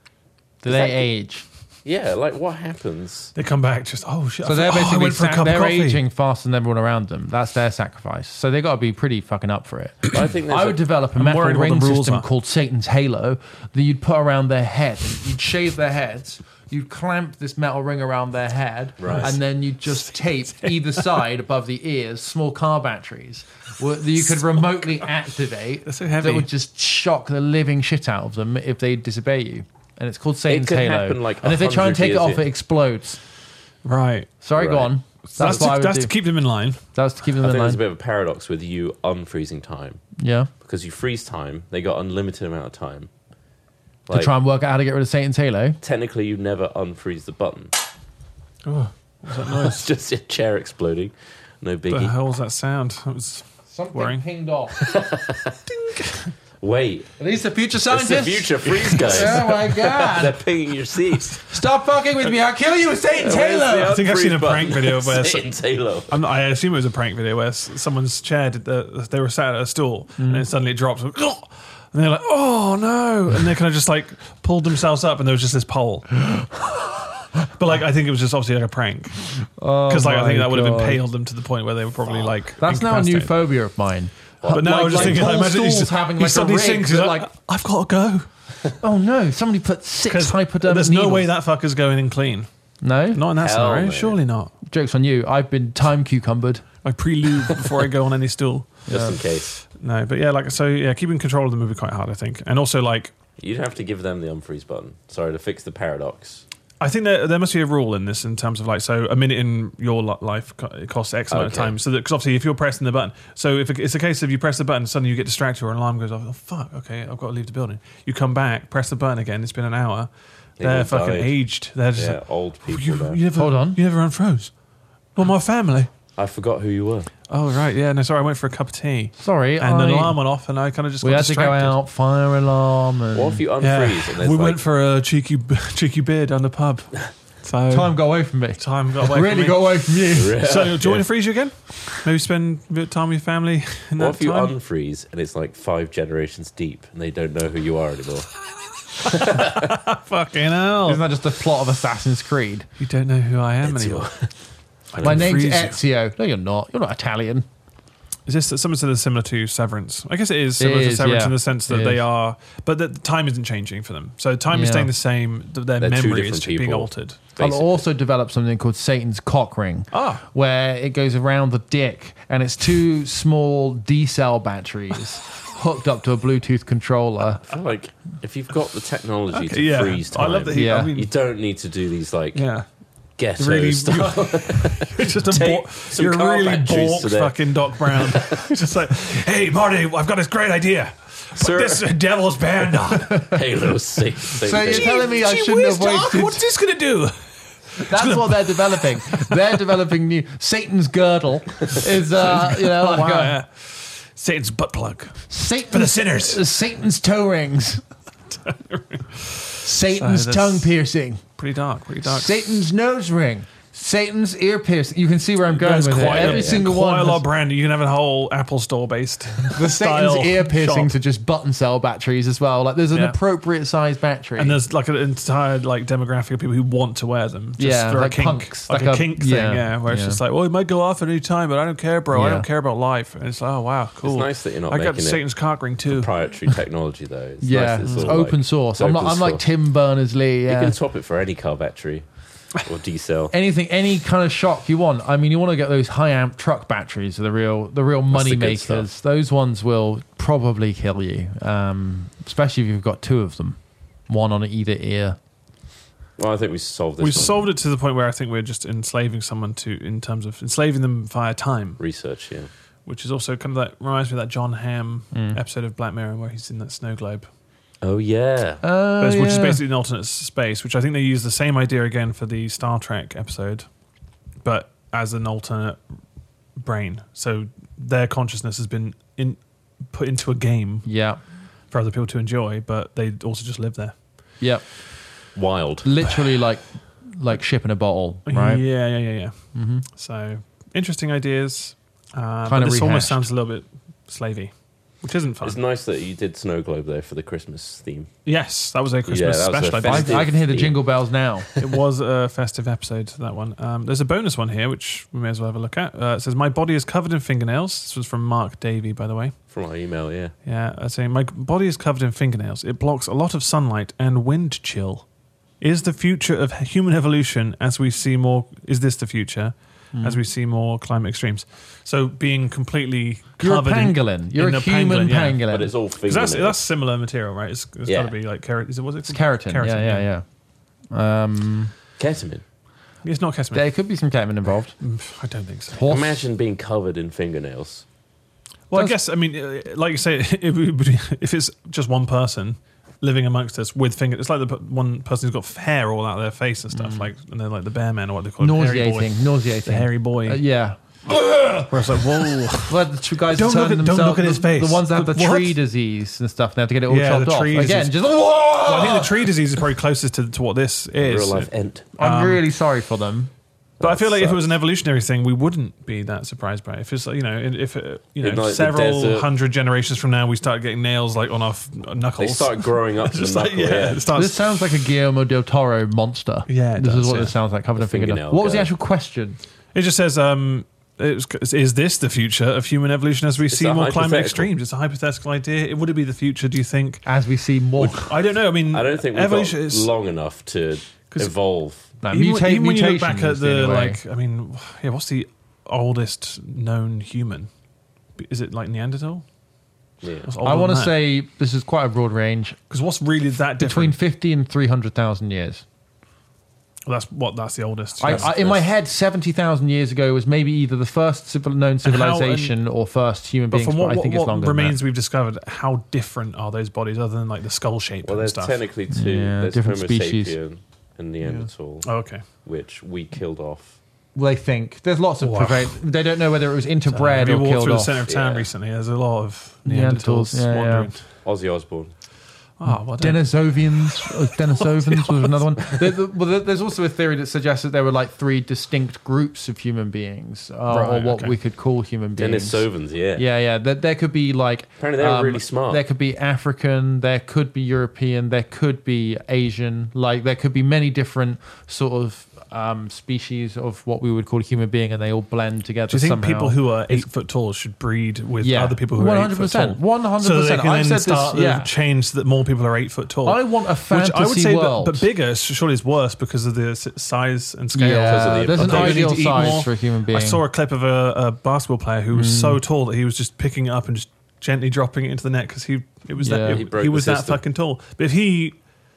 Do Is they that- age? Yeah, like what happens? They come back just oh shit. So I they're forgot- oh, I basically went for a sac- cup of they're coffee. aging faster than everyone around them. That's their sacrifice. So they got to be pretty fucking up for it. I think there's I a- would develop a I'm metal worried what ring the rules system are. called Satan's Halo that you'd put around their head. You'd shave their heads. You'd clamp this metal ring around their head, Right. and then you'd just tape either side above the ears small car batteries wh- that you could remotely activate. That's so heavy. That would just shock the living shit out of them if they disobey you. And it's called Satan's could Halo. happen, like, and if they try and one hundred take it years off, in. it explodes. Right. Sorry, go Right. on. That's, That's, what I to, would that's do. to keep them in line. That's to keep them I in think line. there's a bit of a paradox with you unfreezing time Yeah. because you freeze time, they got unlimited amount of time. To try and work out how to get rid of Satan's Halo. technically, you never unfreeze the button. Oh, was that It's nice? just a chair exploding. No the biggie. hell was that sound? That was Something worrying. pinged off. Wait, Are these the future it's scientists? the future freeze guys. Oh my They're god! pinging your seats. Stop fucking with me! I'll kill you with Satan's Where's the Halo. I think I've seen a unfreeze prank button? video where Satan's Halo. I'm not, I assume it was a prank video where s- someone's chair did the, they were sat at a stool and then suddenly it drops and they're like, oh no, and they kind of just like pulled themselves up and there was just this pole. But like I think it was just obviously like a prank because like I think my that would have God. impaled them to the point where they were probably like That's now a new incapacitated. phobia of mine. But now Like- I was just like thinking, tall imagine he's, stools having he like a suddenly rig sinks. He's that, like, like- I've got to go Oh no! Somebody put six because hypodermic there's needles. no way that fucker's going in clean. No, Not in that Hell, scenario. man. Surely not. Joke's on you. I've been time cucumbered. I pre-lube before I go on any stool. Just in case. No, but yeah, like so, yeah, keeping control of the movie quite hard, I think, and also like You'd have to give them the unfreeze button. Sorry, to fix the paradox. I think there there must be a rule in this in terms of like so a minute in your li- life co- it costs X amount of Okay. time. So that because obviously if you're pressing the button, so if it- it's a case of you press the button, suddenly you get distracted or an alarm goes off. Oh fuck! Okay, I've got to leave the building. You come back, press the button again. It's been an hour. They They're all fucking died. aged. They're just Yeah, like, old people you, there. you never, Hold on. you never unfroze. Well, my family. I forgot who you were. Oh right, yeah. No, sorry, I went for a cup of tea. Sorry, and I, the alarm went off, and I kind of just we got had to go distracted. out, fire alarm, and What if you unfreeze Yeah, and there's we like went for a cheeky cheeky beer down the pub. So time got away from me. time got away really from me. got away from you. So, do you want me Yeah. to freeze you again? Maybe spend a bit of time with your family in What that if you time? unfreeze and it's like five generations deep and they don't know who you are anymore? Fucking hell. Isn't that just the plot of Assassin's Creed? You don't know who I am anymore. I My don't name's freeze you. Ezio. No, you're not. You're not Italian. Is this something sort of similar to Severance? I guess it is similar It to is, Severance yeah. in the sense that It they is. are, but the time isn't changing for them. So time is Yeah. staying the same. th- Their They're two memory is different being people. altered. I'll Basically. also develop something called Satan's cock ring, Ah. where it goes around the dick, and it's two small D-cell batteries hooked up to a Bluetooth controller. I feel like if you've got the technology Okay, to yeah. freeze time, I love that he. I Yeah. mean, you don't need to do these like yeah. ghetto Really, stuff. you're just a Take bo- some you're car really batteries balked to there. fucking Doc Brown. Just like, hey Marty, I've got this great idea. Put Sir. this devil's band on. Halo six. So you're telling me I shouldn't have wasted... What's this gonna do? That's what they're developing. They're developing new... Satan's girdle is, uh, you know, like Wow, a- yeah. Satan's butt plug. Satan's, For the sinners. uh, Satan's toe rings. Satan's So that's- tongue piercing. Pretty dark. Pretty dark. Satan's nose ring. Satan's ear piercing. You can see where I'm going There's with quite it. a, Every yeah, single quite one. a lot has- of brand. You can have a whole Apple Store based. The Satan's ear piercings shop. are just button cell batteries as well. Like there's an Yeah. appropriate size battery. And there's like an entire like demographic of people who want to wear them. Just Yeah, for like a kink, punks, like, like a a- kink thing. yeah, Yeah, where it's yeah. just like, well, it might go off at any time, but I don't care, bro. I Yeah. don't care about life. And it's like, oh wow, cool. It's nice that you're not I got making it Satan's cock ring too. proprietary technology though. It's yeah, nice it's, that it's all, open like, source. it's I'm not. open I'm like source. Tim Berners-Lee. Yeah. You can swap it for any car battery or D cell. Anything, any kind of shock you want. I mean, you want to get those high amp truck batteries, are the real, the real That's money the good makers. stuff. Those ones will probably kill you, um, especially if you've got two of them, one on either ear. Well, I think we solved this. We've one. solved it to the point where I think we're just enslaving someone to, in terms of enslaving them via time, research. Yeah, which is also kind of that reminds me of that John Hamm Mm. episode of Black Mirror where he's in that snow globe. Oh yeah, uh, Which is yeah. basically an alternate space, which I think they use the same idea again for the Star Trek episode, but as an alternate brain. So their consciousness has been in, put into a game Yeah, for other people to enjoy, but they also just live there. yeah. wild. Literally like like ship in a bottle, right? Yeah, yeah, yeah, yeah. Mm-hmm. So interesting ideas. Uh, but Kinda this almost rehashed. sounds a little bit slavey, which isn't fun. It's nice that you did Snow Globe though for the Christmas theme. Yes, that was a Christmas Yeah, that was a special. I I, think. I can hear the Festive. jingle bells now. It was a festive episode, that one. Um, there's a bonus one here, which we may as well have a look at. Uh, it says, my body is covered in fingernails. This was from Mark Davey, by the way. From our email, yeah. Yeah, I say, my body is covered in fingernails. It blocks a lot of sunlight and wind chill. Is the future of human evolution as we see more... Is this the future Hmm. as we see more climate extremes? So being completely You're a covered in- pangolin. You're in a human yeah. pangolin. But it's all 'Cause fingernails. That's, that's similar material, right? It's, it's Yeah. got to be like keratin. Is it, what's it It's called? keratin. yeah, yeah, yeah. Um, ketamine. It's not ketamine. there could be some ketamine involved. I don't think so. Horse- Imagine being covered in fingernails. Well, I Does- guess, I mean, uh, like you say, if, we- if it's just one person living amongst us with fingers, it's like the p- one person who's got hair all out their face and stuff, like, and they're like the bear man or what they call it, hairy boy. Nauseating. Nauseating. The hairy boy. Uh, yeah. Where it's like, whoa. Well, the two guys Don't that look turn at- don't themselves, look at his the, face. the ones that have the What? tree disease and stuff, they have to get it all Yeah, chopped the off. tree Again, disease. just Well, I think the tree disease is probably closest to, to what this is. Real life ent. I'm um, really sorry for them. But I That feel like if it sucks. was an evolutionary thing, we wouldn't be that surprised by it. If it's, you know, if, uh, you know, In, like, the several desert. hundred generations from now, we start getting nails like on our f- knuckles. They start growing up to Just the like, knuckle, yeah, yeah. it starts, This sounds like a Guillermo del Toro monster. Yeah, it this does, is what yeah. this sounds like, covered The in fingernails. fingernail What was the guy. actual question? it just says, um, it was, is this the future of human evolution as we It's see a more climate hypothetical. extremes? It's a hypothetical idea. It, would it be the future, do you think? As we see more, I don't know. I mean, I don't think we've evolution got is... long enough to 'Cause- evolve. no, Even, muta- even when you look mutation back at is the the, only way. like, I mean, yeah, what's the oldest known human? Is it like Neanderthal? Yeah. I want to say this is quite a broad range, Because what's really that between different? fifty and three hundred thousand years. Well, that's what. That's the oldest. I, yes. I, in my head, seventy thousand years ago was maybe either the first civil, known how- and- civilization or first human but beings. from But what, I think what, it's longer what than remains that. we've discovered, how different are those bodies other than like the skull shape Well, and there's stuff? technically two. Yeah, there's different Homo species. sapien and Neanderthal, Oh, okay. which we killed off. Well, they think there's lots of Wow. prevail- They don't know whether it was interbred we or walked killed through the off. centre of town Yeah. recently. There's a lot of Neanderthals, Neanderthals yeah, yeah. wandering. Ozzy Osbourne. Oh, well done. Denisovians, or Denisovans was another one. There, there- well, there- there's also a theory that suggests that there were like three distinct groups of human beings, uh, or Right, what okay. we could call human beings. Denisovans, yeah. Yeah, yeah. There, there could be like. Apparently they were really smart. There could be African. There could be European. There could be Asian. Like there could be many different sort of um, species of what we would call a human being, and they all blend together. Do you think somehow. people who are eight foot tall should breed with Yeah. other people who are eight foot tall? one hundred percent. So that they can I've then said this, start yeah. the change so that more people are eight foot tall. I want a Which fantasy I would say, world. But, but bigger surely is worse because of the s- size and scale. Yeah, Because of the- there's an I think we ideal need to eat size more. for a human being. I saw a clip of a, a basketball player who was Mm. so tall that he was just picking it up and just gently dropping it into the net because he it was Yeah. that He it, broke he the was that system. fucking tall. But if he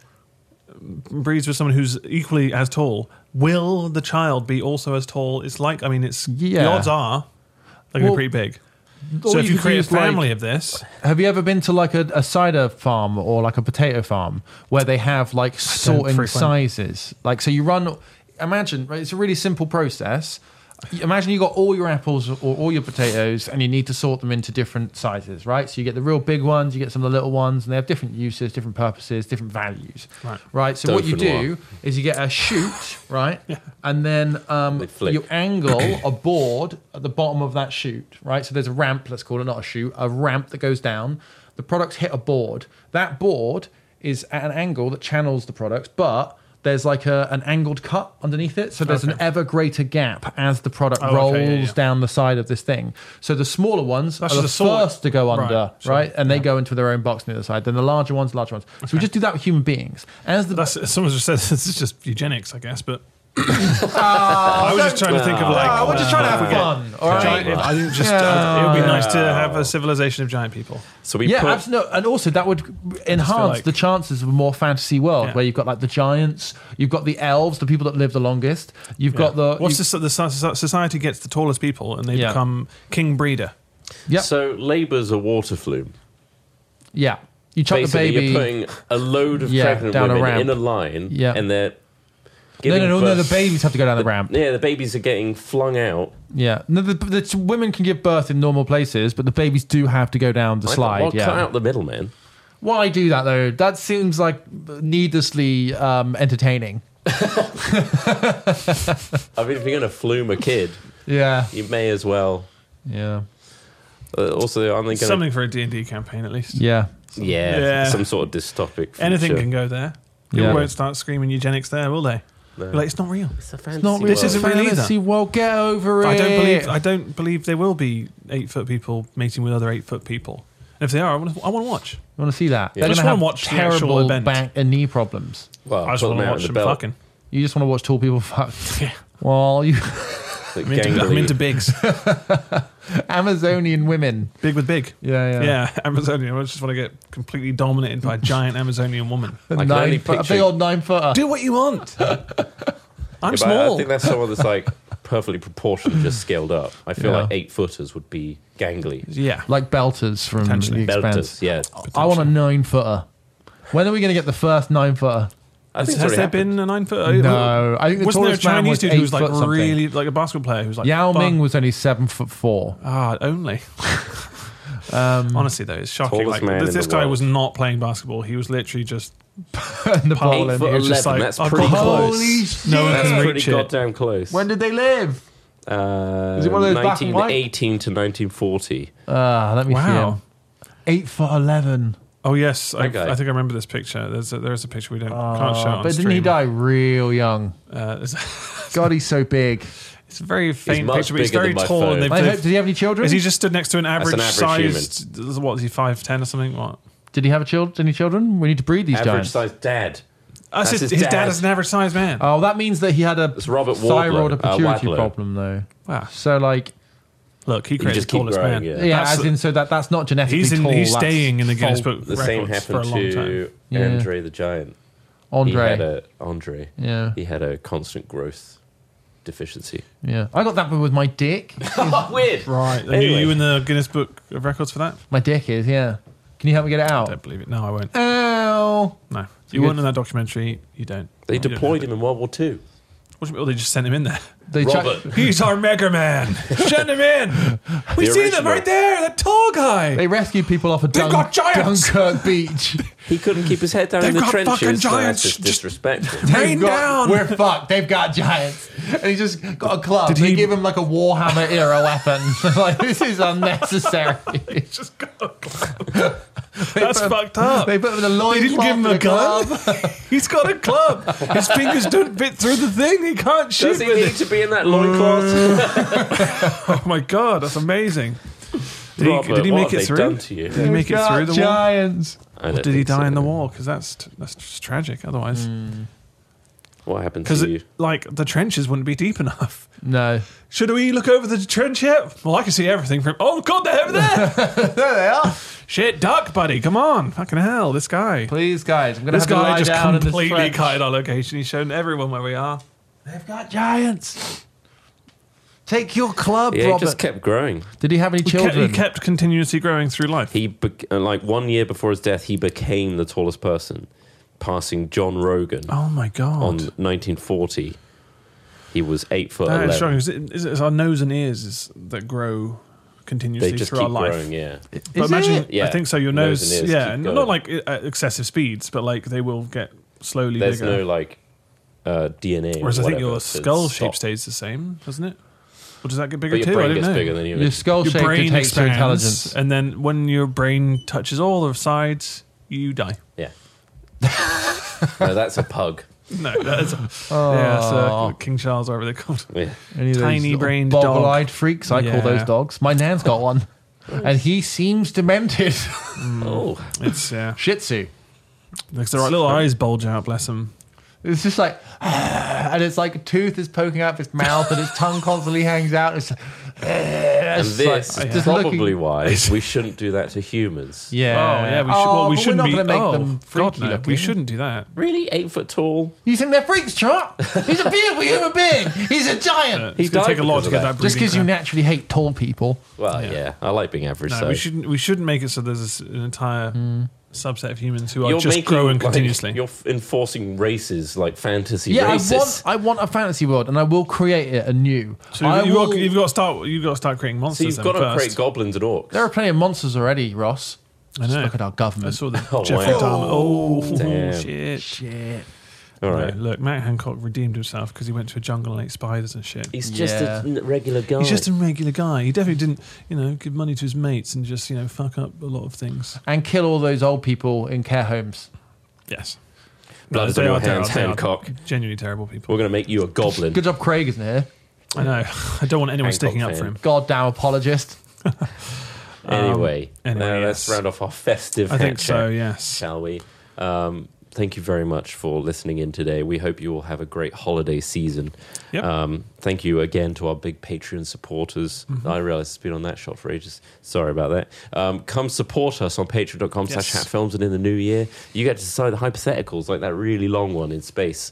breeds with someone who's equally as tall, will the child be also as tall? It's like I mean, it's the Yeah. odds are they're going Well, to be pretty big. all So if you you could create a do is, like- family of this, Have you ever been to like a, a cider farm or like a potato farm where they have like sorting frequent. sizes? Like, so you run, imagine, right, it's a really simple process. Imagine you got all your apples or all your potatoes, and you need to sort them into different sizes, right? So you get the real big ones, you get some of the little ones, and they have different uses, different purposes, different values, Right. right? So what you do Dauphinoise. is you get a chute, right? And then um, They flick. you angle a board at the bottom of that chute, right? So there's a ramp, let's call it not a chute, a ramp that goes down. The products hit a board. That board is at an angle that channels the products, but there's like a, an angled cut underneath it. So there's an Okay. ever greater gap as the product Oh, okay, rolls yeah, yeah. down the side of this thing. So the smaller ones That's are the the sort- first to go Right, under, sure. right? And they Yeah. go into their own box on the other side. Then the larger ones, larger ones. So we just do that with human beings. As the That's someone just said this is just eugenics, I guess, but I was just trying to think of like Ah, we're just trying to have uh, fun, all right? giant- I think just Yeah. uh, it would be nice to have a civilization of giant people. So we yeah, put absolutely. And also that would enhance like- the chances of a more fantasy world Yeah. where you've got like the giants, you've got the elves, the people that live the longest. You've got the What's you- the, the so- society gets the tallest people and they Yeah. become king breeder. Yep. So labour's a water flume. yeah. You chuck the Basically, baby. you're putting a load of Yeah, pregnant down a women ramp. in a line, Yeah. and they're no, giving no, no, no. birth- The babies have to go down the, ramp. Yeah, the babies are getting flung out. Yeah. No, the, the women can give birth in normal places, but the babies do have to go down the I thought, slide. well, yeah. cut out the middleman. Why do that though? That seems like needlessly um, entertaining. I mean, if you're going to flume a kid, Yeah. you may as well. Yeah. Uh, also, I'm going to Something for a D and D campaign at least. Yeah. yeah, Yeah. some sort of dystopic. Future. Anything can go there. People Yeah. won't start screaming eugenics there, will they? No. Be like, it's not real. It's a fantasy. Not world. This isn't real either. fantasy world. Get over it. I don't believe. I don't believe there will be eight foot people mating with other eight foot people. And if they are, I want to. I want to watch. You want to see that? Yeah. They're I just going to wanna have watch the actual terrible event. back and knee problems. Well, I just put want them to out watch in the them belt. fucking. You just want to watch tall people fuck. Well, you Like I'm into, I'm gangly. into bigs. Amazonian women. Big with big. Yeah, yeah. Yeah, Amazonian. I just want to get completely dominated by a giant Amazonian woman. I can Nine only foot, a picture- big old nine footer. Do what you want. I'm Yeah, but small. I think that's someone that's like perfectly proportioned, just scaled up. I feel Yeah. like eight footers would be gangly. yeah. Like belters from The Potentially. Expanse. Belters, yeah. I want a nine footer. When are we going to get the first nine footer? I Has, think it's has already there happened. been a nine foot? No, I think the wasn't there a tallest man Chinese was dude who was eight like foot something. really like a basketball player who was like Yao bu- Ming was only seven foot four. Ah, only. Um, Honestly, though, it's shocking. Tallest Like, man this in this the guy world. was not playing basketball. He was literally just and the ball Eight in. foot He was just eleven, like, that's I've pretty got close. Holy shit. No one That's can pretty reach it. goddamn close. When did they live? Uh, Is it one of those black and nineteen white? eighteen to nineteen forty. Ah, let me see Wow. him. Eight foot eleven. Oh yes, I, Okay. I think I remember this picture. There's a, there's a picture we don't can't show it Uh, on but stream. didn't he die real young? Uh, it's, God, he's so big. it's a very faint much picture, but he's bigger very than my tall. phone. And they've, I they've- hope, did he have any children? is he just stood next to an average, an average sized? What is he? Five ten or something? What? Did he have a child? Any children? We need to breed these Average giants. sized dad. That's That's his, his his dad dad. is an average sized man. Oh, that means that he had a It's Robert thyroid Warbler, or uh, pituitary Wadlow. problem, though. Wow. So, like, Look, he You created just the keep tallest growing, man. yeah. yeah, That's- as in, so that that's not genetically He's in, tall. he's that's staying in the Guinness fault. Book The same records for a happened long time. to Yeah. Andre the Giant. Andre. He had a Andre. Yeah. He had a constant growth deficiency. Yeah, I got that one with my dick. Weird. Right. And Anyway. you, you in the Guinness Book of Records for that? My dick is, yeah. Can you help me get it I out? don't believe it. No, I won't. Ow. No. You good. weren't in that documentary. You don't. They You don't deployed have him in World War Two. it. What do you mean? Oh, they just sent him in there. They chuck- Robert. He's our Mega Man. Send him in. We The see them original. right there. That tall guy. They rescued people off a They've Dunk- got giants. Dunkirk beach. He couldn't keep his head down They've in the got trenches. fucking so giants. That's just Just- disrespectful. Rain They've got- down. We're fucked. They've got giants. And he just got a club. Did they he- give him like a Warhammer era weapon. Like, this is unnecessary. Just go. That's fucked up. They put him in a loin They didn't give him a gun. He's got a club. His fingers don't fit through the thing. He can't shoot Does he with need it. to be in that loincloth? Oh my god, that's amazing. Did Robert, he, did he what make have it they through? done to you? Did he make it They've got through the wall? giants. I don't Or did he think die so. in the wall? Because that's that's just tragic. Otherwise, What happened because to you? like the trenches wouldn't be deep enough. No. Should we look over the trench yet? Well, I can see everything from. Oh god, they're over there. There they are. Shit, duck, buddy, come on, fucking hell, this guy. Please, guys. I'm going to This have to guy lie just down in this completely trench. kited our location. He's shown everyone where we are. They've got giants. Take your club, Yeah, he Robert. just kept growing. Did he have any He kept, children? he kept continuously growing through life. He bec- uh, like one year before his death, he became the tallest person, passing John Rogan oh my god. on nineteen forty. He was eight foot Uh, it's eleven. shocking. Is it, is it it's our nose and ears is, that grow continuously They just through keep our life? growing, yeah. But Is imagine, it? Yeah. I think so. Your Nose nose, and ears yeah, keep and going. not like at excessive speeds, but like they will get slowly There's bigger. no like uh, D N A. Whereas or I think whatever your to skull stop. shape stays the same, doesn't it? Or does that get bigger But your too? I brain don't gets know. bigger than you. Your skull Your shape brain dictates your expands, intelligence. and then when your brain touches all the sides, you die. Yeah. No, that's a pug. No, that's a, yeah, it's uh, King Charles, whatever they're called. Yeah. Any of those Tiny little brained dog. boggle-eyed freaks, I call Yeah. those dogs. My nan's got one, and he seems demented. Oh, It's yeah, Shih Tzu. because their little eyes bulge out. Bless them. It's just like, and it's like a tooth is poking out of its mouth, and its tongue constantly hangs out. It's, and it's this like- is just probably looking- why we shouldn't do that to humans. Yeah. Oh yeah, we should. Oh, well, we but shouldn't we're not be. going to make oh, them freaky God, no, looking. we shouldn't do that. Really, eight foot tall. You think they're freaks, Trot? He's a beautiful human being. He's a giant. It's going to died take a lot because to of get that. that. Just because you breathing naturally hate tall people. Well, yeah, I like being average. crap. so No, we shouldn't. We shouldn't make it so there's this, an entire subset of humans who are You're just making, growing like, continuously. You're f- enforcing races like fantasy Yeah, races. I want, I want a fantasy world, and I will create it anew. So I you've, will- got, you've got to start. You've got to start creating so monsters. you've then got to first. create goblins and orcs. There are plenty of monsters already, Ross. I Just know. look at our I government. saw the Oh, Jeffrey wow. Dahmer. Oh, Damn. shit! Shit. All No, right. look, Matt Hancock redeemed himself because he went to a jungle and ate spiders and shit. He's just Yeah. a n- regular guy. He's just a regular guy. He definitely didn't, you know, give money to his mates and just, you know, fuck up a lot of things. And kill all those old people in care homes. Yes. Blood is they on your are terrible. hands, They are Hancock. Genuinely terrible people. We're going to make you a goblin. Good job Craig isn't here. I know. I don't want anyone Hancock sticking up fan. for him. Goddamn apologist. Anyway, Um, anyway, now let's yes. round off our festive I think hat so, chat, yes. shall we? Um, thank you very much for listening in today. We hope you all have a great holiday season. Yep. Um, thank you again to our big Patreon supporters. Mm-hmm. I realise it's been on that shot for ages. Sorry about that. Um, come support us on patreon.com slash Yes. hatfilms, and in the new year, you get to decide the hypotheticals, like that really long one in space.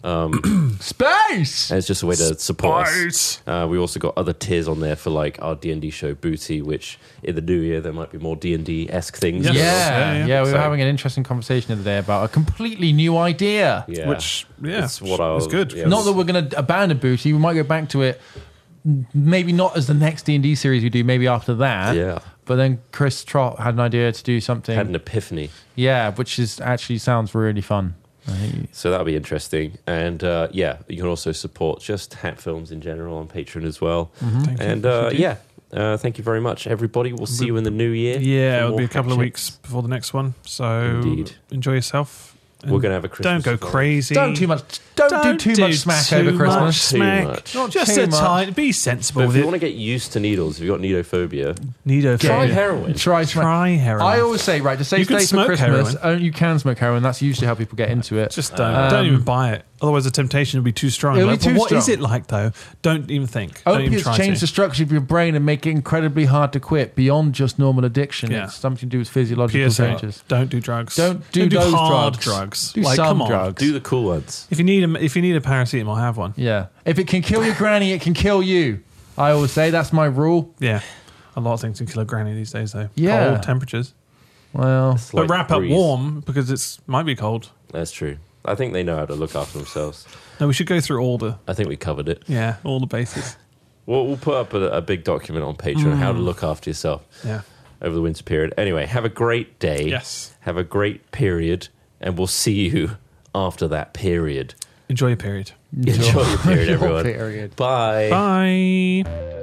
Space! And it's just a way to support us. Space. Uh, we also got other tiers on there for like our D and D show Booty, which in the new year there might be more D and D-esque things. Yes. Yeah, Yeah, yeah, yeah. we were So- having an interesting conversation the other day about a completely new idea. Yeah. Which, yeah, It's what I it's was- good. yeah. Not that we're going to abandon Booty, we might go back to it. Maybe not as the next D and D series we do, maybe after that. Yeah. But then Chris Trott had an idea to do something. Had an epiphany. Yeah, which is actually sounds really fun. I think- So that'll be interesting. And uh, yeah, you can also support just Hat Films in general on Patreon as well. Thank you. And uh, yeah, uh, thank you very much, everybody. We'll see you in the new year. Yeah, for it'll be more a couple of Hat weeks Chats. before the next one. So Indeed. enjoy yourself. We're And gonna have a Christmas Don't go event. crazy. Don't too much. Don't, do too much smack too over much Christmas. Smack. much. Not just Too a much. time. Be sensible But if with you it. want to get used to needles, if you've got needophobia, Nido try phobia. heroin. Try, smack. Try heroin. I always say, right, to save You can space for smoke Christmas, heroin. oh, you can smoke heroin. That's usually how people get into it. Just don't. Um, don't even buy it. Otherwise, the temptation will be too strong. It'll be Like, too but what is strong. it like, though? Don't even think. Don't even Opiates try change to. the structure of your brain and make it incredibly hard to quit beyond just normal addiction. Yeah. It's something to do with physiological P S A, changes. don't do drugs. Don't do Don't those hard drugs. drugs. Do like, some come on. drugs. do the cool ones. If you need a, if you need a paracetamol, have one. Yeah. If it can kill your granny, it can kill you. I always say that's my rule. Yeah. A lot of things can kill a granny these days, though. Yeah. Cold temperatures. Well, It's like but wrap up breeze. warm because it's might be cold. That's true. I think they know how to look after themselves. No, we should go through all the I think we covered it. yeah all the bases. We'll, we'll put up a, a big document on Patreon on how to look after yourself Yeah. over the winter period. Anyway, have a great day. Yes. Have a great period, and we'll see you after that period. Enjoy your period. Enjoy your period, Your everyone. period. Bye. Bye.